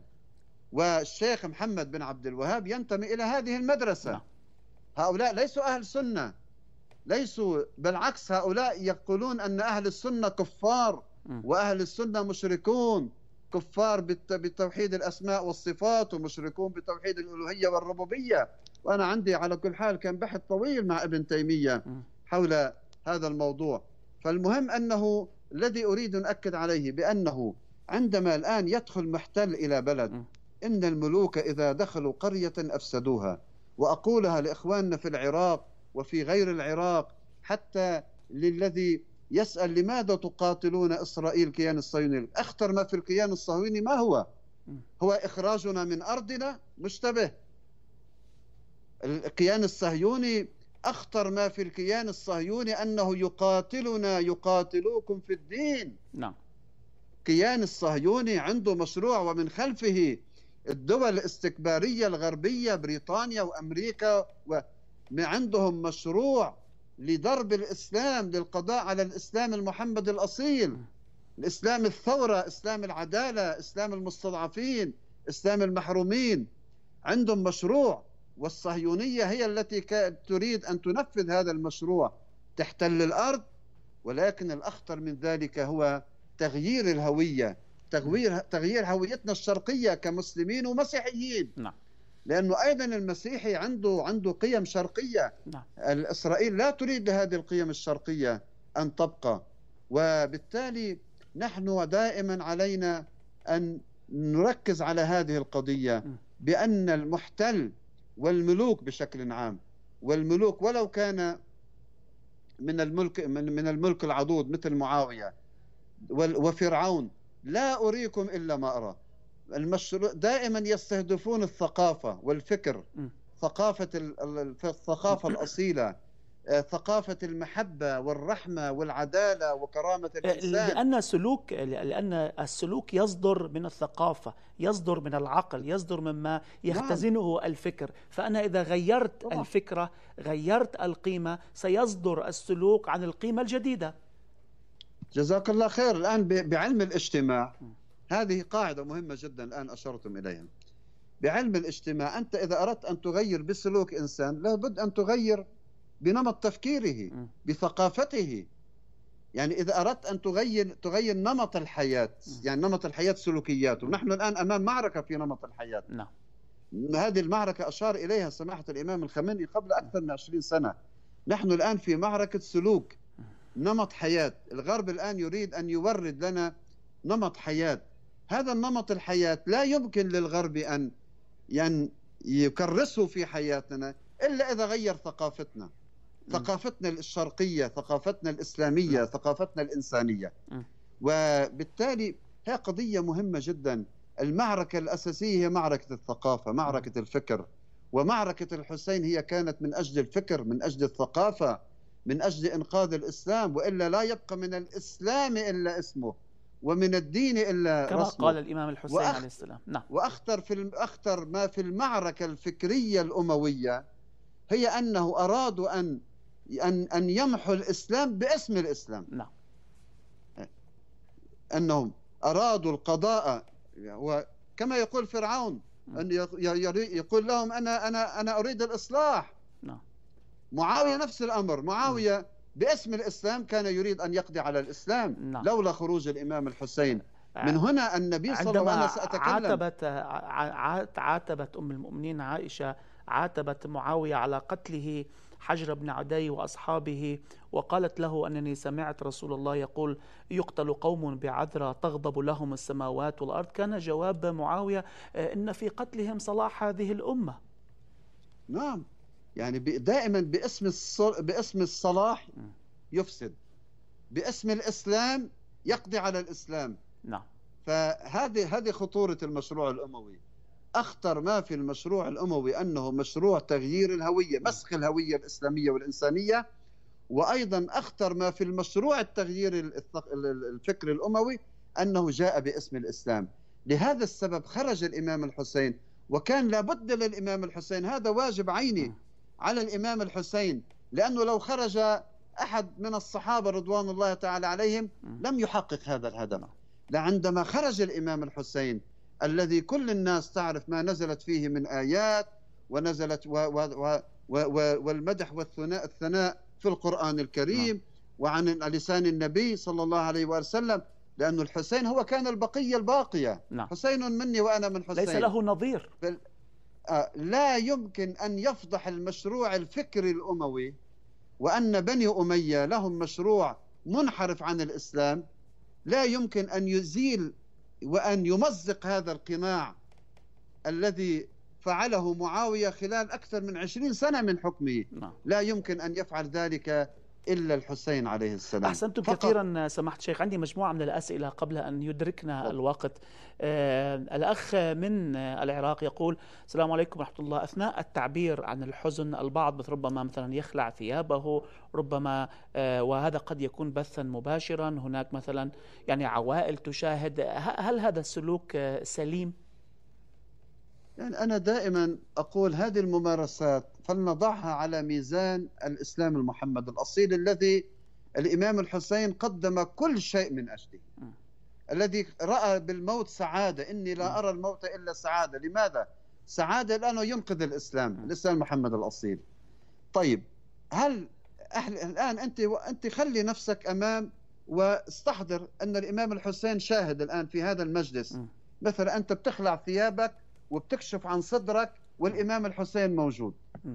[SPEAKER 3] والشيخ محمد بن عبد الوهاب ينتمي إلى هذه المدرسة.
[SPEAKER 1] نعم.
[SPEAKER 3] هؤلاء ليسوا أهل سنة، ليسوا، بالعكس هؤلاء يقولون أن أهل السنة كفار وأهل السنة مشركون، كفار بتوحيد الأسماء والصفات ومشركون بتوحيد الألوهية والربوبية. وأنا عندي على كل حال كان بحث طويل مع ابن تيمية حول هذا الموضوع. فالمهم أنه الذي أريد أن أكد عليه بأنه عندما الآن يدخل محتل إلى بلد، إن الملوك إذا دخلوا قرية أفسدوها. وأقولها لإخواننا في العراق وفي غير العراق، حتى للذي يسأل لماذا تقاتلون إسرائيل الكيان الصهيوني؟ أخطر ما في الكيان الصهيوني ما هو؟ هو إخراجنا من أرضنا؟ مشتبه. الكيان الصهيوني أخطر ما في الكيان الصهيوني أنه يقاتلنا يقاتلوكم في الدين.
[SPEAKER 1] نعم.
[SPEAKER 3] الكيان الصهيوني عنده مشروع، ومن خلفه الدول الاستكبارية الغربية بريطانيا وأمريكا، وعندهم مشروع لضرب الإسلام، للقضاء على الإسلام المحمد الأصيل، الإسلام الثورة، إسلام العدالة، إسلام المستضعفين، إسلام المحرومين. عندهم مشروع، والصهيونية هي التي تريد أن تنفذ هذا المشروع، تحتل الأرض. ولكن الأخطر من ذلك هو تغيير الهوية، تغيير تغيير هويتنا الشرقية كمسلمين ومسيحيين.
[SPEAKER 1] نعم.
[SPEAKER 3] لأنه أيضا المسيحي عنده عنده قيم شرقية.
[SPEAKER 1] نعم.
[SPEAKER 3] إسرائيل لا تريد هذه القيم الشرقية أن تبقى، وبالتالي نحن دائما علينا أن نركز على هذه القضية، بأن المحتل والملوك بشكل عام، والملوك ولو كان من الملك من من الملك العضوض مثل معاوية وفرعون، لا أريكم إلا ما أرى. المشروع دائما يستهدفون الثقافة والفكر، ثقافة الثقافة الأصيلة، ثقافة المحبة والرحمة والعدالة وكرامة الإنسان.
[SPEAKER 1] لأن سلوك لأن السلوك يصدر من الثقافة، يصدر من العقل، يصدر مما يختزنه نعم. الفكر. فأنا إذا غيرت طبعا. الفكرة، غيرت القيمة، سيصدر السلوك عن القيمة الجديدة.
[SPEAKER 3] جزاك الله خير. الآن بعلم الاجتماع هذه قاعدة مهمة جدا الآن أشرتم إليها. بعلم الاجتماع أنت إذا أردت أن تغير بسلوك إنسان لابد أن تغير بنمط تفكيره، بثقافته. يعني إذا أردت أن تغير تغير نمط الحياة، يعني نمط الحياة سلوكياته. نحن الآن أمام معركة في نمط الحياة.
[SPEAKER 1] نعم.
[SPEAKER 3] هذه المعركة أشار إليها سماحة الإمام الخميني قبل أكثر من عشرين سنة. نحن الآن في معركة سلوك، نمط حياة. الغرب الآن يريد أن يورد لنا نمط حياة. هذا النمط الحياة لا يمكن للغرب أن يعني يكرسه في حياتنا إلا إذا غير ثقافتنا، ثقافتنا الشرقية، ثقافتنا الإسلامية، م. ثقافتنا الإنسانية. م. وبالتالي هي قضية مهمة جدا. المعركة الأساسية هي معركة الثقافة، معركة م. الفكر. ومعركة الحسين هي كانت من أجل الفكر، من أجل الثقافة، من أجل إنقاذ الإسلام. وإلا لا يبقى من الإسلام إلا اسمه، ومن الدين إلا
[SPEAKER 1] كما
[SPEAKER 3] رسمه.
[SPEAKER 1] قال الإمام الحسين
[SPEAKER 3] وأخ...
[SPEAKER 1] عليه السلام. نعم.
[SPEAKER 3] وأخطر في أخطر ما في المعركة الفكرية الأموية هي أنه أرادوا أن أن أن يمحوا الإسلام باسم الإسلام.
[SPEAKER 1] نعم.
[SPEAKER 3] أنهم أرادوا القضاء، وكما يقول فرعون أن يقول لهم أنا أنا أنا أريد الإصلاح.
[SPEAKER 1] نعم.
[SPEAKER 3] معاوية نفس الأمر. معاوية باسم الإسلام كان يريد أن يقضي على الإسلام.
[SPEAKER 1] نعم.
[SPEAKER 3] لولا خروج الإمام الحسين. من هنا النبي صلى الله عليه وسلم سأتكلم.
[SPEAKER 1] عاتبت عاتبت أم المؤمنين عائشة، عاتبت معاوية على قتله حجر بن عدي وأصحابه، وقالت له أنني سمعت رسول الله يقول يقتل قوم بعذرة تغضب لهم السماوات والأرض. كان جواب معاوية إن في قتلهم صلاح هذه الأمة.
[SPEAKER 3] نعم. يعني دائما باسم باسم الصلاح يفسد، باسم الإسلام يقضي على الإسلام.
[SPEAKER 1] نعم.
[SPEAKER 3] فهذه هذه خطورة المشروع الأموي. أخطر ما في المشروع الأموي أنه مشروع تغيير الهوية، مسخ الهوية الإسلامية والإنسانية. وأيضا أخطر ما في المشروع التغيير الفكر الأموي أنه جاء باسم الإسلام. لهذا السبب خرج الإمام الحسين، وكان لابد للإمام الحسين، هذا واجب عيني على الإمام الحسين، لأنه لو خرج أحد من الصحابة رضوان الله تعالى عليهم لم يحقق هذا الهدف. لعندما خرج الإمام الحسين الذي كل الناس تعرف ما نزلت فيه من آيات، ونزلت و و و و والمدح والثناء الثناء في القرآن الكريم، وعن لسان النبي صلى الله عليه وسلم، لأن الحسين هو كان البقية الباقية.
[SPEAKER 1] نعم.
[SPEAKER 3] حسين مني وأنا من حسين،
[SPEAKER 1] ليس له نظير.
[SPEAKER 3] لا يمكن أن يفضح المشروع الفكري الأموي، وأن بني أمية لهم مشروع منحرف عن الإسلام. لا يمكن أن يزيل وأن يمزق هذا القناع الذي فعله معاوية خلال أكثر من عشرين سنة من حكمه. لا يمكن أن يفعل ذلك إلا الحسين عليه السلام.
[SPEAKER 1] أحسنتم كثيرا سماحة الشيخ. عندي مجموعة من الأسئلة قبل أن يدركنا فضل. الوقت. آه الأخ من العراق يقول: السلام عليكم ورحمة الله. أثناء التعبير عن الحزن البعض ربما مثلا يخلع ثيابه، ربما آه وهذا قد يكون بثا مباشرا، هناك مثلا يعني عوائل تشاهد. هل هذا السلوك آه سليم؟
[SPEAKER 3] يعني أنا دائما أقول هذه الممارسات فلنضعها على ميزان الإسلام المحمد الأصيل، الذي الإمام الحسين قدم كل شيء من أجله، م. الذي رأى بالموت سعادة. إني لا أرى الموت إلا سعادة. لماذا؟ سعادة لأنه ينقذ الإسلام، م. الإسلام محمد الأصيل. طيب، هل أهل الآن أنت أنت خلي نفسك أمام واستحضر أن الإمام الحسين شاهد الآن في هذا المجلس، م. مثلا أنت بتخلع ثيابك وبتكشف عن صدرك والإمام الحسين موجود.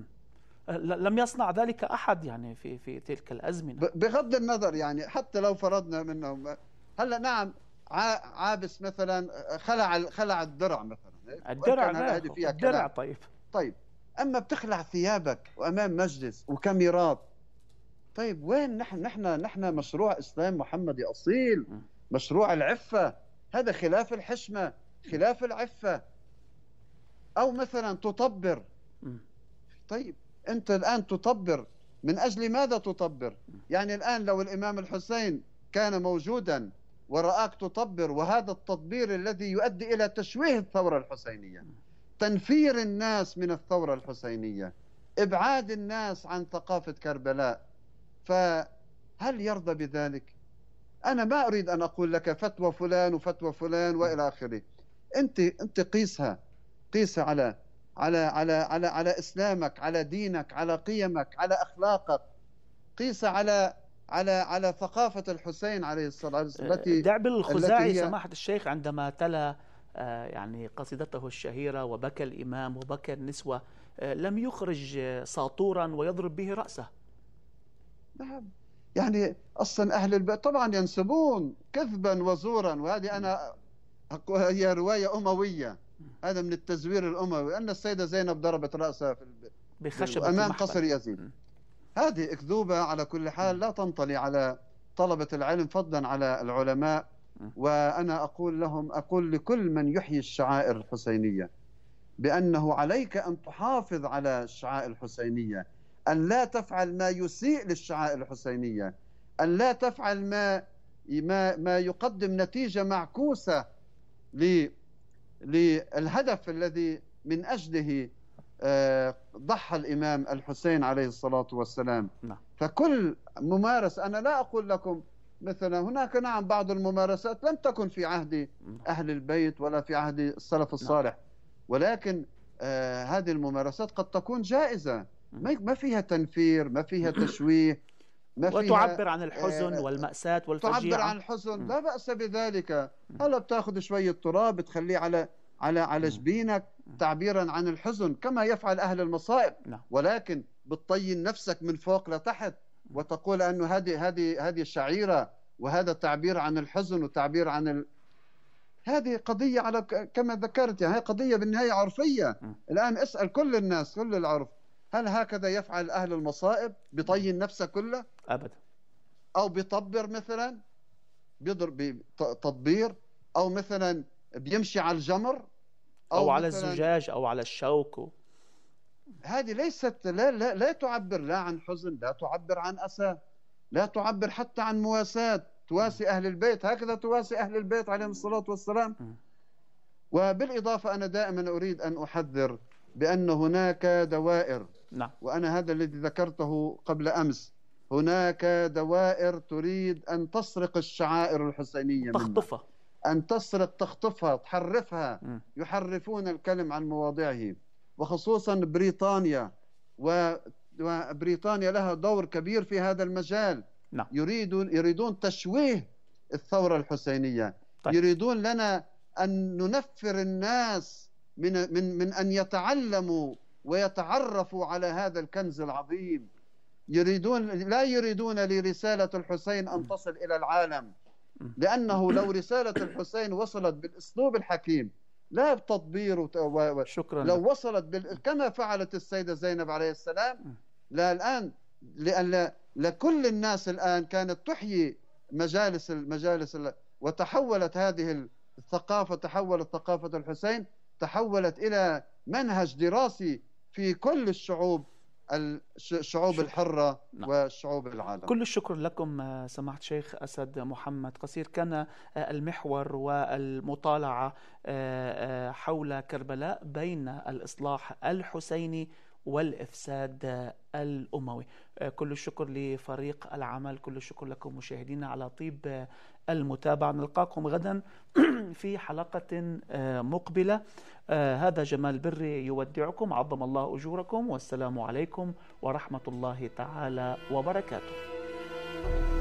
[SPEAKER 1] لم يصنع ذلك أحد يعني في في تلك الأزمنة.
[SPEAKER 3] بغض النظر، يعني حتى لو فرضنا منهم هلا نعم عابس مثلا خلع خلع الدرع مثلا،
[SPEAKER 1] الدرع هذه فيها الدرع. طيب
[SPEAKER 3] طيب أما بتخلع ثيابك وأمام مجلس وكاميرات، طيب وين نحن نحن نحن مشروع إسلام محمدي أصيل، مشروع العفة. هذا خلاف الحشمة، خلاف العفة. أو مثلا تطبر. طيب أنت الآن تطبر من أجل ماذا تطبر؟ يعني الآن لو الإمام الحسين كان موجودا ورآك تطبر، وهذا التطبير الذي يؤدي إلى تشويه الثورة الحسينية، تنفير الناس من الثورة الحسينية، إبعاد الناس عن ثقافة كربلاء، فهل يرضى بذلك؟ أنا ما أريد أن أقول لك فتوى فلان وفتوى فلان وإلى آخره. أنت أنت قيسها قيسها على على على على على إسلامك، على دينك، على قيمك، على أخلاقك، قيسها على على على ثقافة الحسين عليه الصلاة والسلام. التي
[SPEAKER 1] دعب الخزاعي
[SPEAKER 3] هي...
[SPEAKER 1] سماحة الشيخ عندما تلا يعني قصيدته الشهيرة وبكى الإمام وبكى النسوة لم يخرج ساطورا ويضرب به رأسه.
[SPEAKER 3] نعم، يعني أصلا أهل البيت طبعا ينسبون كذبا وزورا، وهذه أنا هي رواية أموية، هذا من التزوير الأموي، أن السيدة زينب ضربت رأسها في
[SPEAKER 1] بخشب
[SPEAKER 3] أمام قصر يزيد. هذه أكذوبة على كل حال لا تنطلي على طلبة العلم، فضلا على العلماء. وأنا أقول لهم، أقول لكل من يحيي الشعائر الحسينية بأنه عليك أن تحافظ على الشعائر الحسينية، أن لا تفعل ما يسيء للشعائر الحسينية، أن لا تفعل ما ما ما يقدم نتيجة معكوسة للهدف الذي من أجله ضحى الإمام الحسين عليه الصلاة والسلام. فكل ممارسة، أنا لا أقول لكم مثلا هناك نعم بعض الممارسات لم تكن في عهد أهل البيت ولا في عهد السلف الصالح، ولكن آه هذه الممارسات قد تكون جائزة، ما فيها تنفير، ما فيها تشويه، ما فيها
[SPEAKER 1] وتعبر عن الحزن آه والمأساة والفجيعة.
[SPEAKER 3] تعبر عن الحزن، لا بأس بذلك. هلا بتاخذ شوية تراب تخليه على على على جبينك تعبيرا عن الحزن كما يفعل أهل المصائب، ولكن بتطين نفسك من فوق لتحت وتقول أنه هذه هذه هذه شعيرة وهذا تعبير عن الحزن وتعبير عن ال... هذه قضية على كما ذكرت، يعني هي قضية بالنهاية عرفية. م. الآن اسأل كل الناس، كل العرف، هل هكذا يفعل أهل المصائب؟ بيطين نفسه كله؟
[SPEAKER 1] أبدا.
[SPEAKER 3] أو بيطبر مثلا، بيضرب بتطبير، أو مثلا بيمشي على الجمر،
[SPEAKER 1] أو, أو على الزجاج أو على الشوك و...
[SPEAKER 3] هذه ليست لا, لا, لا تعبر لا عن حزن، لا تعبر عن أسى، لا تعبر حتى عن مواساة، تواسي أهل البيت، هكذا تواسي أهل البيت عليهم الصلاة والسلام. وبالإضافة أنا دائما أريد أن أحذر بأن هناك دوائر،
[SPEAKER 1] نعم.
[SPEAKER 3] وأنا هذا الذي ذكرته قبل أمس، هناك دوائر تريد أن تسرق الشعائر الحسينية،
[SPEAKER 1] تخطفها،
[SPEAKER 3] أن تسرق، تخطفها، تحرفها. م. يحرفون الكلم عن مواضعه، وخصوصا بريطانيا، وبريطانيا لها دور كبير في هذا المجال.
[SPEAKER 1] نعم.
[SPEAKER 3] يريدون يريدون تشويه الثورة الحسينية. طيب. يريدون لنا أن ننفر الناس من من من أن يتعلموا ويتعرفوا على هذا الكنز العظيم. يريدون لا يريدون لرسالة الحسين أن تصل إلى العالم، لأنه لو رسالة الحسين وصلت بالأسلوب الحكيم، لا بتطبير و...
[SPEAKER 1] شكرا
[SPEAKER 3] لو
[SPEAKER 1] لك.
[SPEAKER 3] وصلت بال... كما فعلت السيدة زينب عليه السلام، لا الآن لأن لكل الناس الآن كانت تحيي مجالس المجالس وتحولت هذه الثقافة، تحولت ثقافة الحسين، تحولت إلى منهج دراسي في كل الشعوب، الشعوب شكرا. الحرة. نعم. وشعوب العالم.
[SPEAKER 1] كل الشكر لكم سماحة الشيخ أسد محمد قصير. كان المحور والمطالعة حول كربلاء بين الإصلاح الحسيني والإفساد الأموي. كل الشكر لفريق العمل، كل الشكر لكم مشاهدينا على طيب المتابعة. نلقاكم غدا في حلقة مقبلة. هذا جمال بري يودعكم، عظم الله أجوركم، والسلام عليكم ورحمة الله تعالى وبركاته.